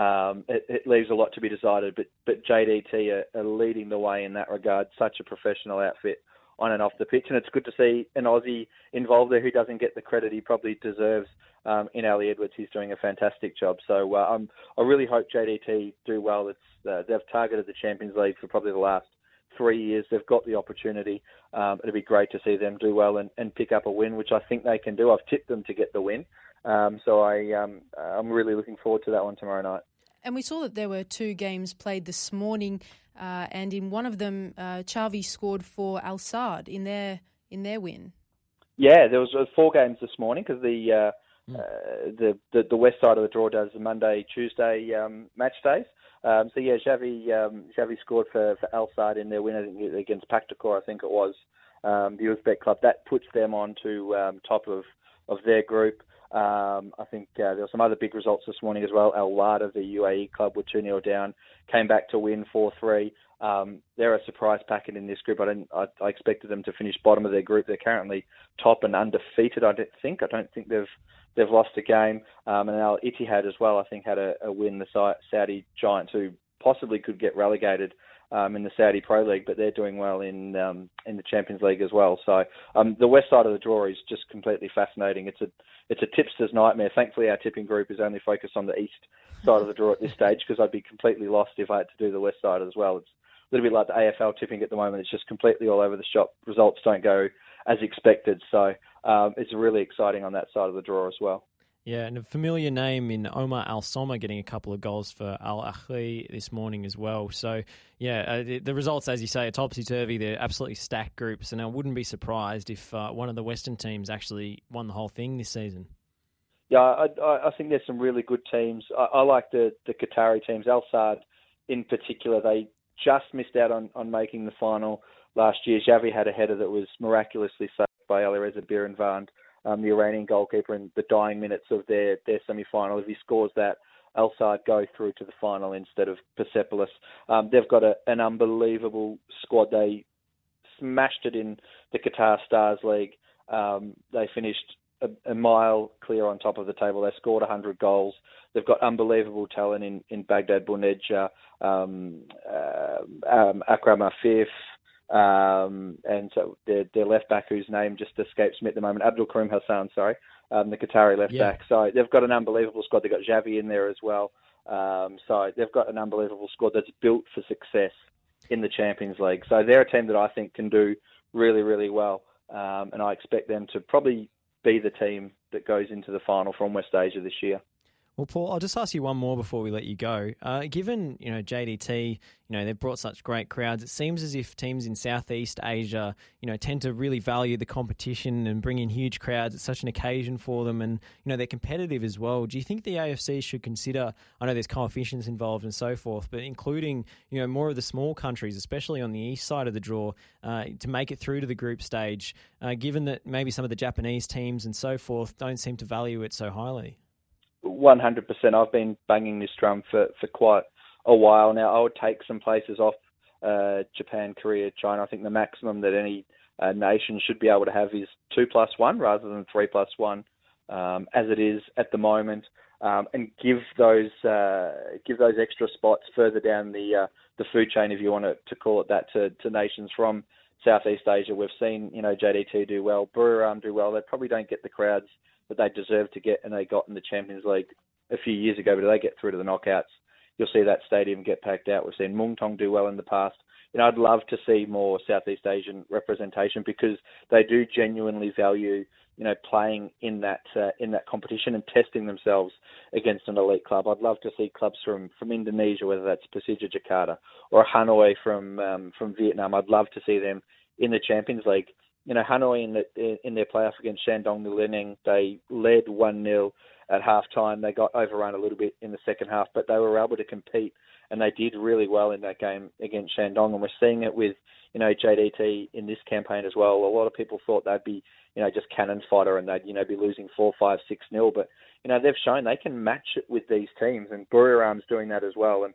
Speaker 7: It leaves a lot to be decided, but JDT are leading the way in that regard. Such a professional outfit on and off the pitch, and it's good to see an Aussie involved there who doesn't get the credit he probably deserves in Ali Edwards. He's doing a fantastic job. So I really hope JDT do well. They've targeted the Champions League for probably the last 3 years. They've got the opportunity. It'll be great to see them do well and pick up a win, which I think they can do. I've tipped them to get the win. So I'm really looking forward to that one tomorrow night.
Speaker 3: And we saw that there were 2 games played this morning, and in one of them, Xavi scored for Al Sadd in their win. Yeah,
Speaker 7: there was 4 games this morning because the west side of the draw does the Monday, Tuesday match days. Xavi scored for Al Sadd in their win against Paktikor, I think it was, the Uzbek club. That puts them on to top of their group. I think there were some other big results this morning as well. Al Wada, the UAE club, were 2-0 down, came back to win 4-3. They're a surprise packet in this group. I expected them to finish bottom of their group. They're currently top and undefeated. I don't think they've lost a game. And Al Ittihad as well, I think, had a win. The Saudi Giants, who possibly could get relegated in the Saudi Pro League, but they're doing well in the Champions League as well. So the west side of the draw is just completely fascinating. It's a tipster's nightmare. Thankfully, our tipping group is only focused on the east side of the draw at this stage, because I'd be completely lost if I had to do the west side as well. It's a little bit like the AFL tipping at the moment. It's just completely all over the shop. Results don't go as expected. So it's really exciting on that side of the draw as well.
Speaker 4: Yeah, and a familiar name in Omar Al-Somma getting a couple of goals for Al-Ahli this morning as well. So, yeah, the results, as you say, are topsy-turvy. They're absolutely stacked groups, and I wouldn't be surprised if one of the Western teams actually won the whole thing this season.
Speaker 7: Yeah, I think there's some really good teams. I like the Qatari teams. Al Sadd, in particular, they just missed out on making the final last year. Xavi had a header that was miraculously saved by Alireza Biranvand, the Iranian goalkeeper, in the dying minutes of their semi-final. If he scores that, Al Sadd go through to the final instead of Persepolis. They've got an unbelievable squad. They smashed it in the Qatar Stars League. They finished a mile clear on top of the table. They scored 100 goals. They've got unbelievable talent in Baghdad Bounedjah, Akram Afif, and so their left back, whose name just escapes me at the moment, Abdul Karim Hassan, the Qatari left back. So they've got an unbelievable squad. They've got Xavi in there as well. So they've got an unbelievable squad that's built for success in the Champions League. So they're a team that I think can do really, really well. And I expect them to probably be the team that goes into the final from West Asia this year.
Speaker 4: Well, Paul, I'll just ask you one more before we let you go. Given, JDT, they've brought such great crowds, it seems as if teams in Southeast Asia, tend to really value the competition and bring in huge crowds. It's such an occasion for them, and, they're competitive as well. Do you think the AFC should consider, I know there's coefficients involved and so forth, but including, more of the small countries, especially on the east side of the draw, to make it through to the group stage, given that maybe some of the Japanese teams and so forth don't seem to value it so highly?
Speaker 7: 100%. I've been banging this drum for quite a while now. I would take some places off Japan, Korea, China. I think the maximum that any nation should be able to have is 2+1 rather than 3+1, as it is at the moment, and give those extra spots further down the food chain, if you want to call it that, to nations from Southeast Asia. We've seen JDT do well, Buriram do well. They probably don't get the crowds that they deserve to get, and they got in the Champions League a few years ago, but if they get through to the knockouts, you'll see that stadium get packed out. We've seen Muangthong do well in the past. I'd love to see more Southeast Asian representation, because they do genuinely value, playing in that competition and testing themselves against an elite club. I'd love to see clubs from Indonesia, whether that's Persija Jakarta or Hanoi from Vietnam. I'd love to see them in the Champions League. Hanoi in their playoff against Shandong Liaoning, they led 1-0 at half-time. They got overrun a little bit in the second half, but they were able to compete, and they did really well in that game against Shandong. And we're seeing it with, JDT in this campaign as well. A lot of people thought they'd be, just cannon fodder, and they'd, be losing 4-5, 6-0. But, they've shown they can match it with these teams, and Buriram's doing that as well. And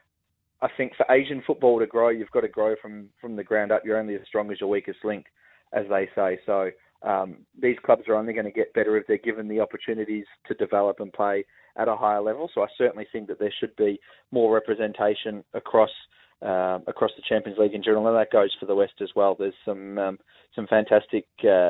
Speaker 7: I think for Asian football to grow, you've got to grow from the ground up. You're only as strong as your weakest link, as they say. So these clubs are only going to get better if they're given the opportunities to develop and play at a higher level. So I certainly think that there should be more representation across the Champions League in general, and that goes for the West as well. There's some fantastic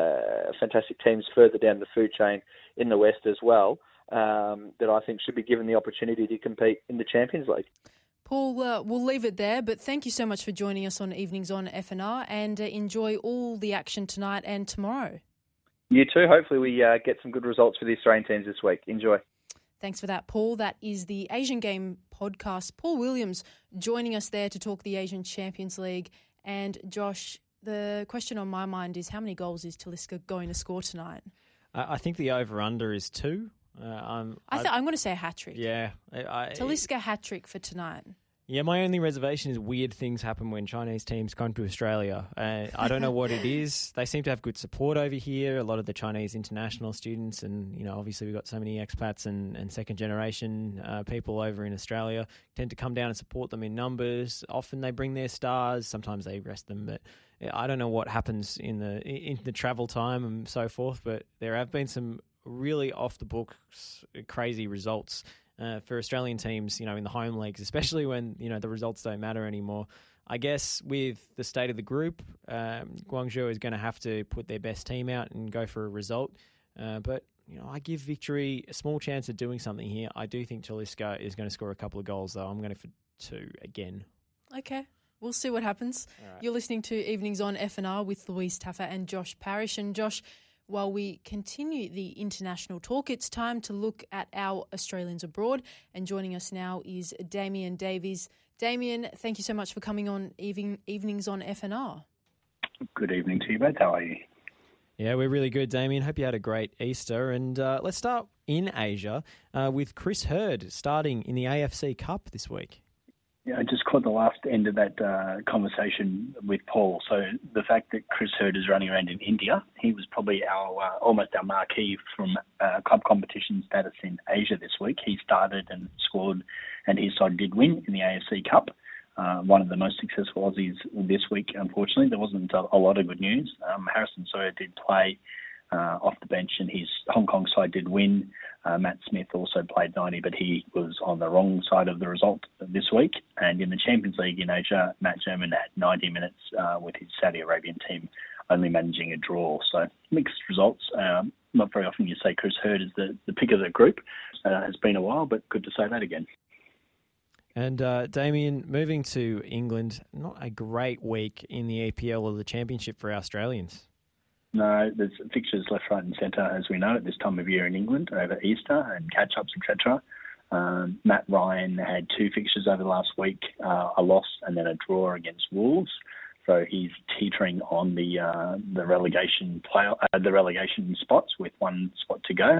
Speaker 7: teams further down the food chain in the West as well, that I think should be given the opportunity to compete in the Champions League.
Speaker 3: Paul, we'll leave it there, but thank you so much for joining us on Evenings on FNR, and enjoy all the action tonight and tomorrow.
Speaker 7: You too. Hopefully we get some good results for the Australian teams this week. Enjoy.
Speaker 3: Thanks for that, Paul. That is the Asian Game podcast. Paul Williams joining us there to talk the Asian Champions League. And Josh, the question on my mind is, how many goals is Talisca going to score tonight?
Speaker 4: I think the over-under is 2.
Speaker 3: I'm going to say a hat-trick.
Speaker 4: Yeah.
Speaker 3: Talisca hat-trick for tonight.
Speaker 4: Yeah, my only reservation is weird things happen when Chinese teams come to Australia. I don't know what it is. They seem to have good support over here, a lot of the Chinese international students, and obviously we've got so many expats and second-generation people over in Australia tend to come down and support them in numbers. Often they bring their stars, sometimes they rest them, but I don't know what happens in the travel time and so forth, but there have been some really off-the-books, crazy results for Australian teams, in the home leagues, especially when, the results don't matter anymore. I guess with the state of the group, Guangzhou is going to have to put their best team out and go for a result. But, I give Victory a small chance of doing something here. I do think Talisca is going to score a couple of goals, though. I'm going for 2 again.
Speaker 3: Okay. We'll see what happens. Right. You're listening to Evenings on FNR with Louise Taffa and Josh Parrish. And Josh, while we continue the international talk, it's time to look at our Australians abroad. And joining us now is Damien Davies. Damien, thank you so much for coming on Evenings on FNR.
Speaker 8: Good evening to you both. How are you?
Speaker 4: Yeah, we're really good, Damien. Hope you had a great Easter. And let's start in Asia with Chris Hurd starting in the AFC Cup this week.
Speaker 8: Yeah, I just caught the last end of that conversation with Paul. So the fact that Chris Hurd is running around in India, he was probably almost our marquee from club competition status in Asia this week. He started and scored, and his side did win in the AFC Cup. One of the most successful Aussies this week, unfortunately. There wasn't a lot of good news. Harrison Sawyer did play off the bench, and his Hong Kong side did win. Matt Smith also played 90, but he was on the wrong side of the result this week. And in the Champions League in Asia, Matt German had 90 minutes with his Saudi Arabian team only managing a draw. So mixed results. Not very often you say Chris Hurd is the pick of the group. It's been a while, but good to say that again.
Speaker 4: And Damien, moving to England, not a great week in the EPL or the Championship for Australians.
Speaker 8: No, there's fixtures left, right and centre, as we know, at this time of year in England over Easter and catch-ups, etc. Matt Ryan had 2 fixtures over the last week, a loss and then a draw against Wolves. So he's teetering on the relegation spots with 1 spot to go.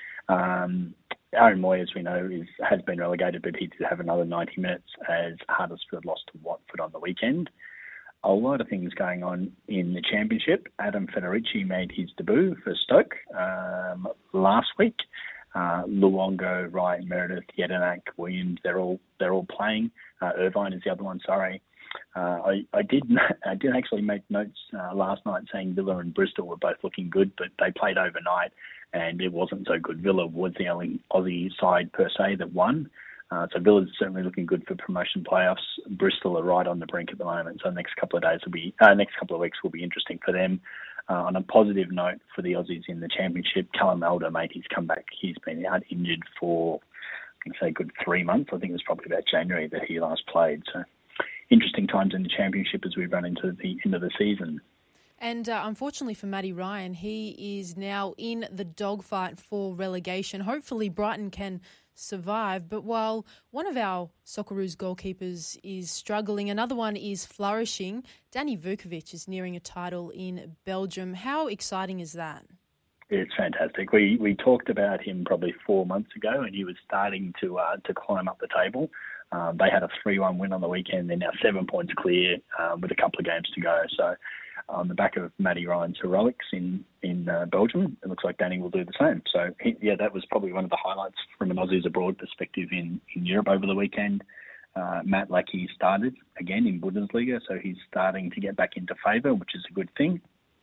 Speaker 8: Aaron Moy, as we know, has been relegated, but he did have another 90 minutes as Huddersfield lost to Watford on the weekend. A lot of things going on in the Championship. Adam Federici made his debut for Stoke last week. Luongo, Wright, Meredith, Jedinak, Williams, they're all playing. Irvine is the other one, sorry. I did actually make notes last night saying Villa and Bristol were both looking good, but they played overnight and it wasn't so good. Villa was the only Aussie side per se that won. So Villa's certainly looking good for promotion playoffs. Bristol are right on the brink at the moment, so the next couple of weeks will be interesting for them. On a positive note for the Aussies in the Championship, Callum Elder made his comeback. He's been out injured for, I think, say, good 3 months. I think it was probably about January that he last played. So interesting times in the Championship as we run into the end of the season.
Speaker 3: And unfortunately for Matty Ryan, he is now in the dogfight for relegation. Hopefully Brighton can survive. But while one of our Socceroos goalkeepers is struggling, another one is flourishing. Danny Vukovic is nearing a title in Belgium. How exciting is that?
Speaker 8: It's fantastic. We talked about him probably 4 months ago, and he was starting to climb up the table. They had a 3-1 win on the weekend. They're now 7 points clear with a couple of games to go. So on the back of Matty Ryan's heroics in Belgium, it looks like Danny will do the same. So, that was probably one of the highlights from an Aussies abroad perspective in Europe over the weekend. Matt Lackey started again in Bundesliga, so he's starting to get back into favour, which is a good thing.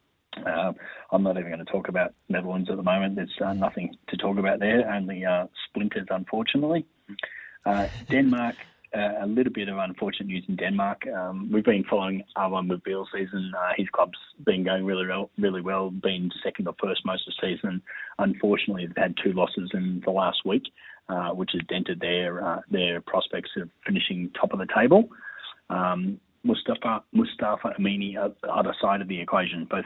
Speaker 8: I'm not even going to talk about Netherlands at the moment. There's nothing to talk about there, only splinters, unfortunately. Denmark, a little bit of unfortunate news in Denmark. We've been following Arvon Mobil all season. His club's been going really well, been second or first most of the season. Unfortunately, they've had 2 losses in the last week, which has dented their prospects of finishing top of the table. Mustafa Amini, the other side of the equation, both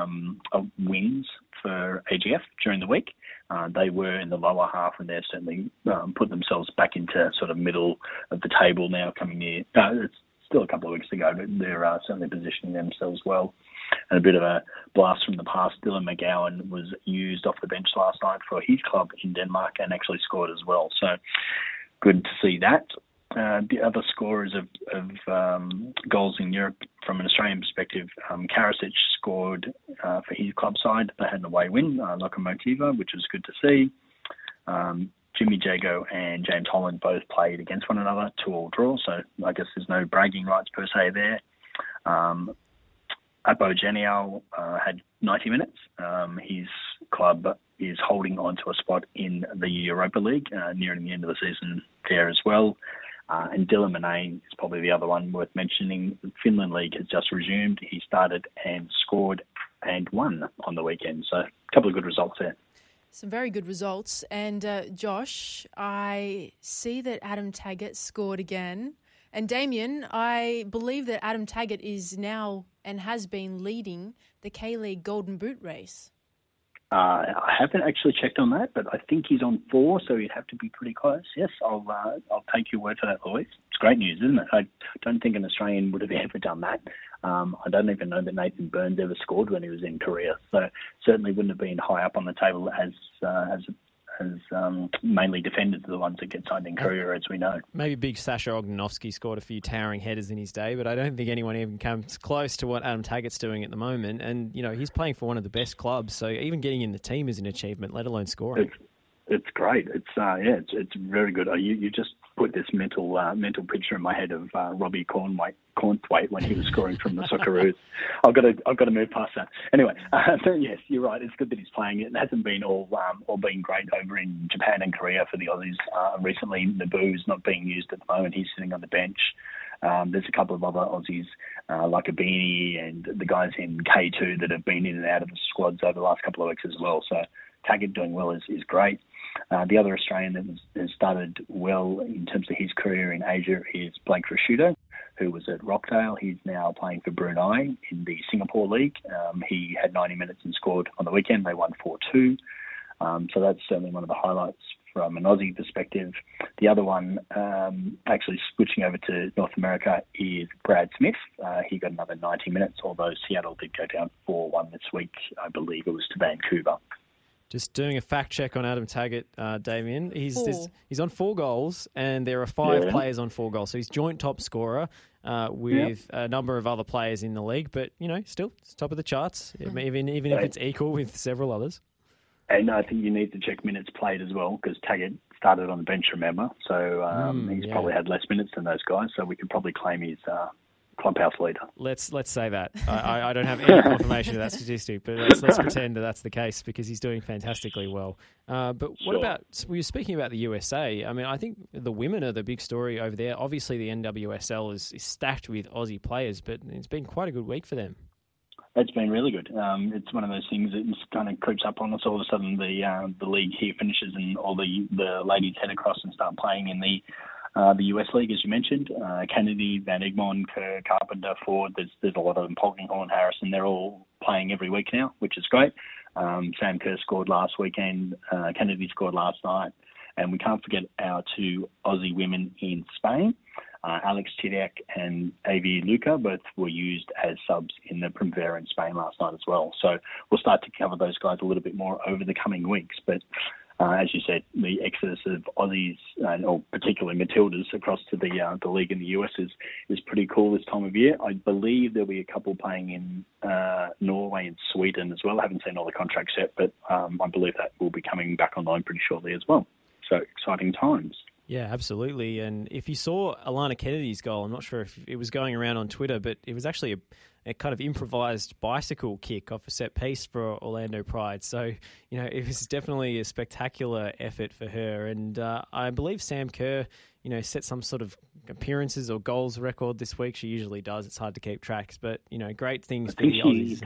Speaker 8: wins for AGF during the week. They were in the lower half, and they've certainly put themselves back into sort of middle of the table now, coming near. It's still a couple of weeks to go, but they're certainly positioning themselves well. And a bit of a blast from the past, Dylan McGowan was used off the bench last night for his club in Denmark and actually scored as well. So good to see that. The other scorers of goals in Europe from an Australian perspective, Karasic scored for his club side. They had an away win, Lokomotiva, which was good to see. Jimmy Jago and James Holland both played against one another, 2-2 draw, so I guess there's no bragging rights per se there. Apo Genial had 90 minutes. His club is holding on to a spot in the Europa League, nearing the end of the season there as well. And Dylan Monet is probably the other one worth mentioning. The Finland League has just resumed. He started and scored and won on the weekend. So a couple of good results there.
Speaker 3: Some very good results. And Josh, I see that Adam Taggart scored again. And Damien, I believe that Adam Taggart is now and has been leading the K-League Golden Boot race.
Speaker 8: I haven't actually checked on that, but I think he's on 4, so he'd have to be pretty close. Yes, I'll take your word for that, Louise. It's great news, isn't it? I don't think an Australian would have ever done that. I don't even know that Nathan Burns ever scored when he was in Korea. So certainly wouldn't have been high up on the table as mainly defenders are the ones that get signed in Korea, as we know.
Speaker 4: Maybe big Sasha Ognenovsky scored a few towering headers in his day, but I don't think anyone even comes close to what Adam Taggart's doing at the moment. And, he's playing for one of the best clubs, so even getting in the team is an achievement, let alone scoring.
Speaker 8: It's great. It's very good. You just put this mental picture in my head of Robbie Cornthwaite when he was scoring from the Socceroos. I've got to move past that. Anyway, yes, you're right. It's good that he's playing it. It hasn't been all been great over in Japan and Korea for the Aussies. Recently, Naboo's not being used at the moment. He's sitting on the bench. There's a couple of other Aussies like Abini and the guys in K2 that have been in and out of the squads over the last couple of weeks as well. So Taggart doing well is great. The other Australian that has started well in terms of his career in Asia is Blake Rashudo, who was at Rockdale. He's now playing for Brunei in the Singapore League. He had 90 minutes and scored on the weekend. They won 4-2. So that's certainly one of the highlights from an Aussie perspective. The other one, actually switching over to North America, is Brad Smith. He got another 90 minutes, although Seattle did go down 4-1 this week. I believe it was to Vancouver.
Speaker 4: Just doing a fact check on Adam Taggart, Damien. He's on 4 goals, and there are 5 players on 4 goals. So he's joint top scorer with a number of other players in the league. But still, it's top of the charts, even if it's equal with several others.
Speaker 8: And I think you need to check minutes played as well, because Taggart started on the bench, remember? So he's probably had less minutes than those guys. So we could probably claim he's clubhouse leader.
Speaker 4: Let's say that. I don't have any confirmation of that statistic, but let's pretend that that's the case, because he's doing fantastically well. But what about, we were speaking about the USA. I mean, I think the women are the big story over there. Obviously, the NWSL is stacked with Aussie players, but it's been quite a good week for them.
Speaker 8: It's been really good. It's one of those things that kind of creeps up on us. All of a sudden, the league here finishes and all the ladies head across and start playing in the US League, as you mentioned. Kennedy, Van Egmond, Kerr, Carpenter, Ford. There's a lot of them. Polkinghorn, Harrison. They're all playing every week now, which is great. Sam Kerr scored last weekend. Kennedy scored last night. And we can't forget our 2 Aussie women in Spain. Alex Chidiac and Avi Luca both were used as subs in the Primavera in Spain last night as well. So we'll start to cover those guys a little bit more over the coming weeks. But as you said, the exodus of Aussies, or particularly Matildas, across to the league in the US is pretty cool this time of year. I believe there'll be a couple playing in Norway and Sweden as well. I haven't seen all the contracts yet, but I believe that will be coming back online pretty shortly as well. So exciting times.
Speaker 4: Yeah, absolutely. And if you saw Alana Kennedy's goal, I'm not sure if it was going around on Twitter, but it was actually a kind of improvised bicycle kick off a set piece for Orlando Pride. So, it was definitely a spectacular effort for her. And I believe Sam Kerr, set some sort of appearances or goals record this week. She usually does. It's hard to keep tracks, but, great things for the Aussies.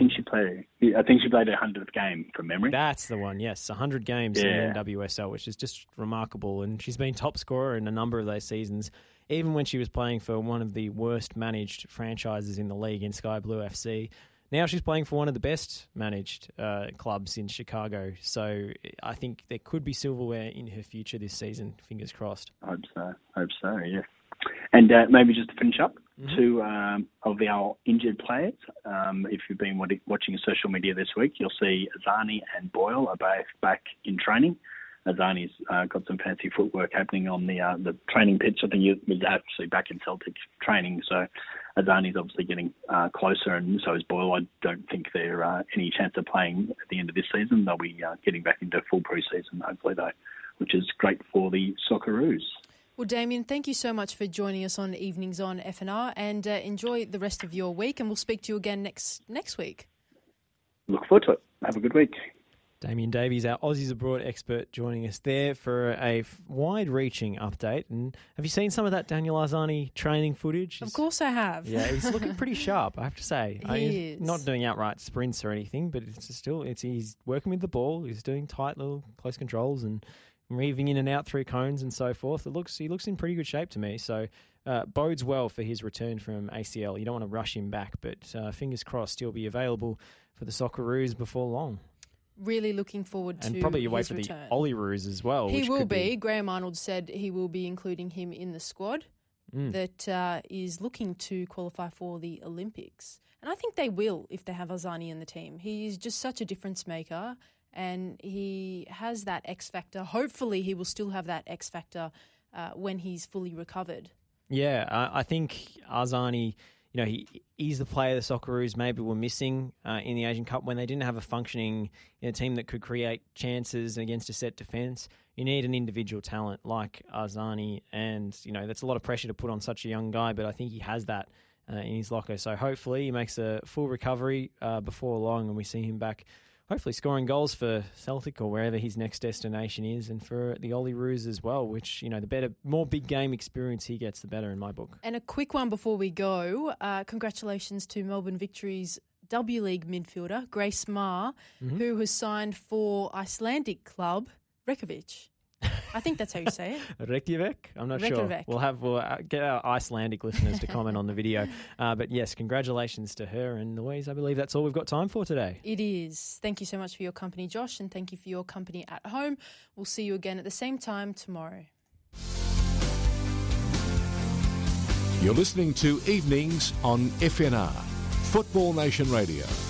Speaker 8: I think she played her 100th game from memory.
Speaker 4: That's the one, yes. 100 games in the NWSL, which is just remarkable. And she's been top scorer in a number of those seasons, even when she was playing for one of the worst managed franchises in the league in Sky Blue FC. Now she's playing for one of the best managed clubs in Chicago. So I think there could be silverware in her future this season. Fingers crossed.
Speaker 8: Hope so, yeah. And maybe just to finish up, 2 of our injured players. If you've been watching social media this week, you'll see Azani and Boyle are both back in training. Azani's got some fancy footwork happening on the training pitch. I think he was actually back in Celtic training. So Azani's obviously getting closer, and so is Boyle. I don't think there are any chance of playing at the end of this season. They'll be getting back into full pre-season, hopefully, though, which is great for the Socceroos.
Speaker 3: Well, Damien, thank you so much for joining us on Evenings on FNR, and enjoy the rest of your week, and we'll speak to you again next week.
Speaker 8: Look forward to it. Have a good week.
Speaker 4: Damien Davies, our Aussies Abroad expert, joining us there for a wide-reaching update. And have you seen some of that Daniel Arzani training footage?
Speaker 3: Of course I have.
Speaker 4: Yeah, he's looking pretty sharp, I have to say.
Speaker 3: He's
Speaker 4: not doing outright sprints or anything, but he's working with the ball. He's doing tight little close controls and weaving in and out through cones and so forth. He looks in pretty good shape to me. So bodes well for his return from ACL. You don't want to rush him back, but fingers crossed he'll be available for the Socceroos before long.
Speaker 3: Really looking forward to his return.
Speaker 4: And probably you wait for the Olyroos as well.
Speaker 3: He will be. Graham Arnold said he will be including him in the squad. that is looking to qualify for the Olympics. And I think they will if they have Arzani in the team. He's just such a difference maker, and he has that X factor. Hopefully he will still have that X factor when he's fully recovered.
Speaker 4: Yeah, I think Arzani, he's the player the Socceroos maybe were missing in the Asian Cup when they didn't have a functioning team that could create chances against a set defence. You need an individual talent like Arzani, and, that's a lot of pressure to put on such a young guy, but I think he has that in his locker. So hopefully he makes a full recovery before long and we see him back, hopefully scoring goals for Celtic or wherever his next destination is, and for the Olyroos as well, which, the more big game experience he gets, the better in my book.
Speaker 3: And a quick one before we go. Congratulations to Melbourne Victory's W League midfielder, Grace Maher, who has signed for Icelandic club Reykjavik. I think that's how you say it.
Speaker 4: Reykjavik? I'm not
Speaker 3: Reykjavik.
Speaker 4: sure. We'll get our Icelandic listeners to comment on the video. But yes, congratulations to her and Louise. I believe that's all we've got time for today.
Speaker 3: It is. Thank you so much for your company, Josh, and thank you for your company at home. We'll see you again at the same time tomorrow.
Speaker 2: You're listening to Evenings on FNR, Football Nation Radio.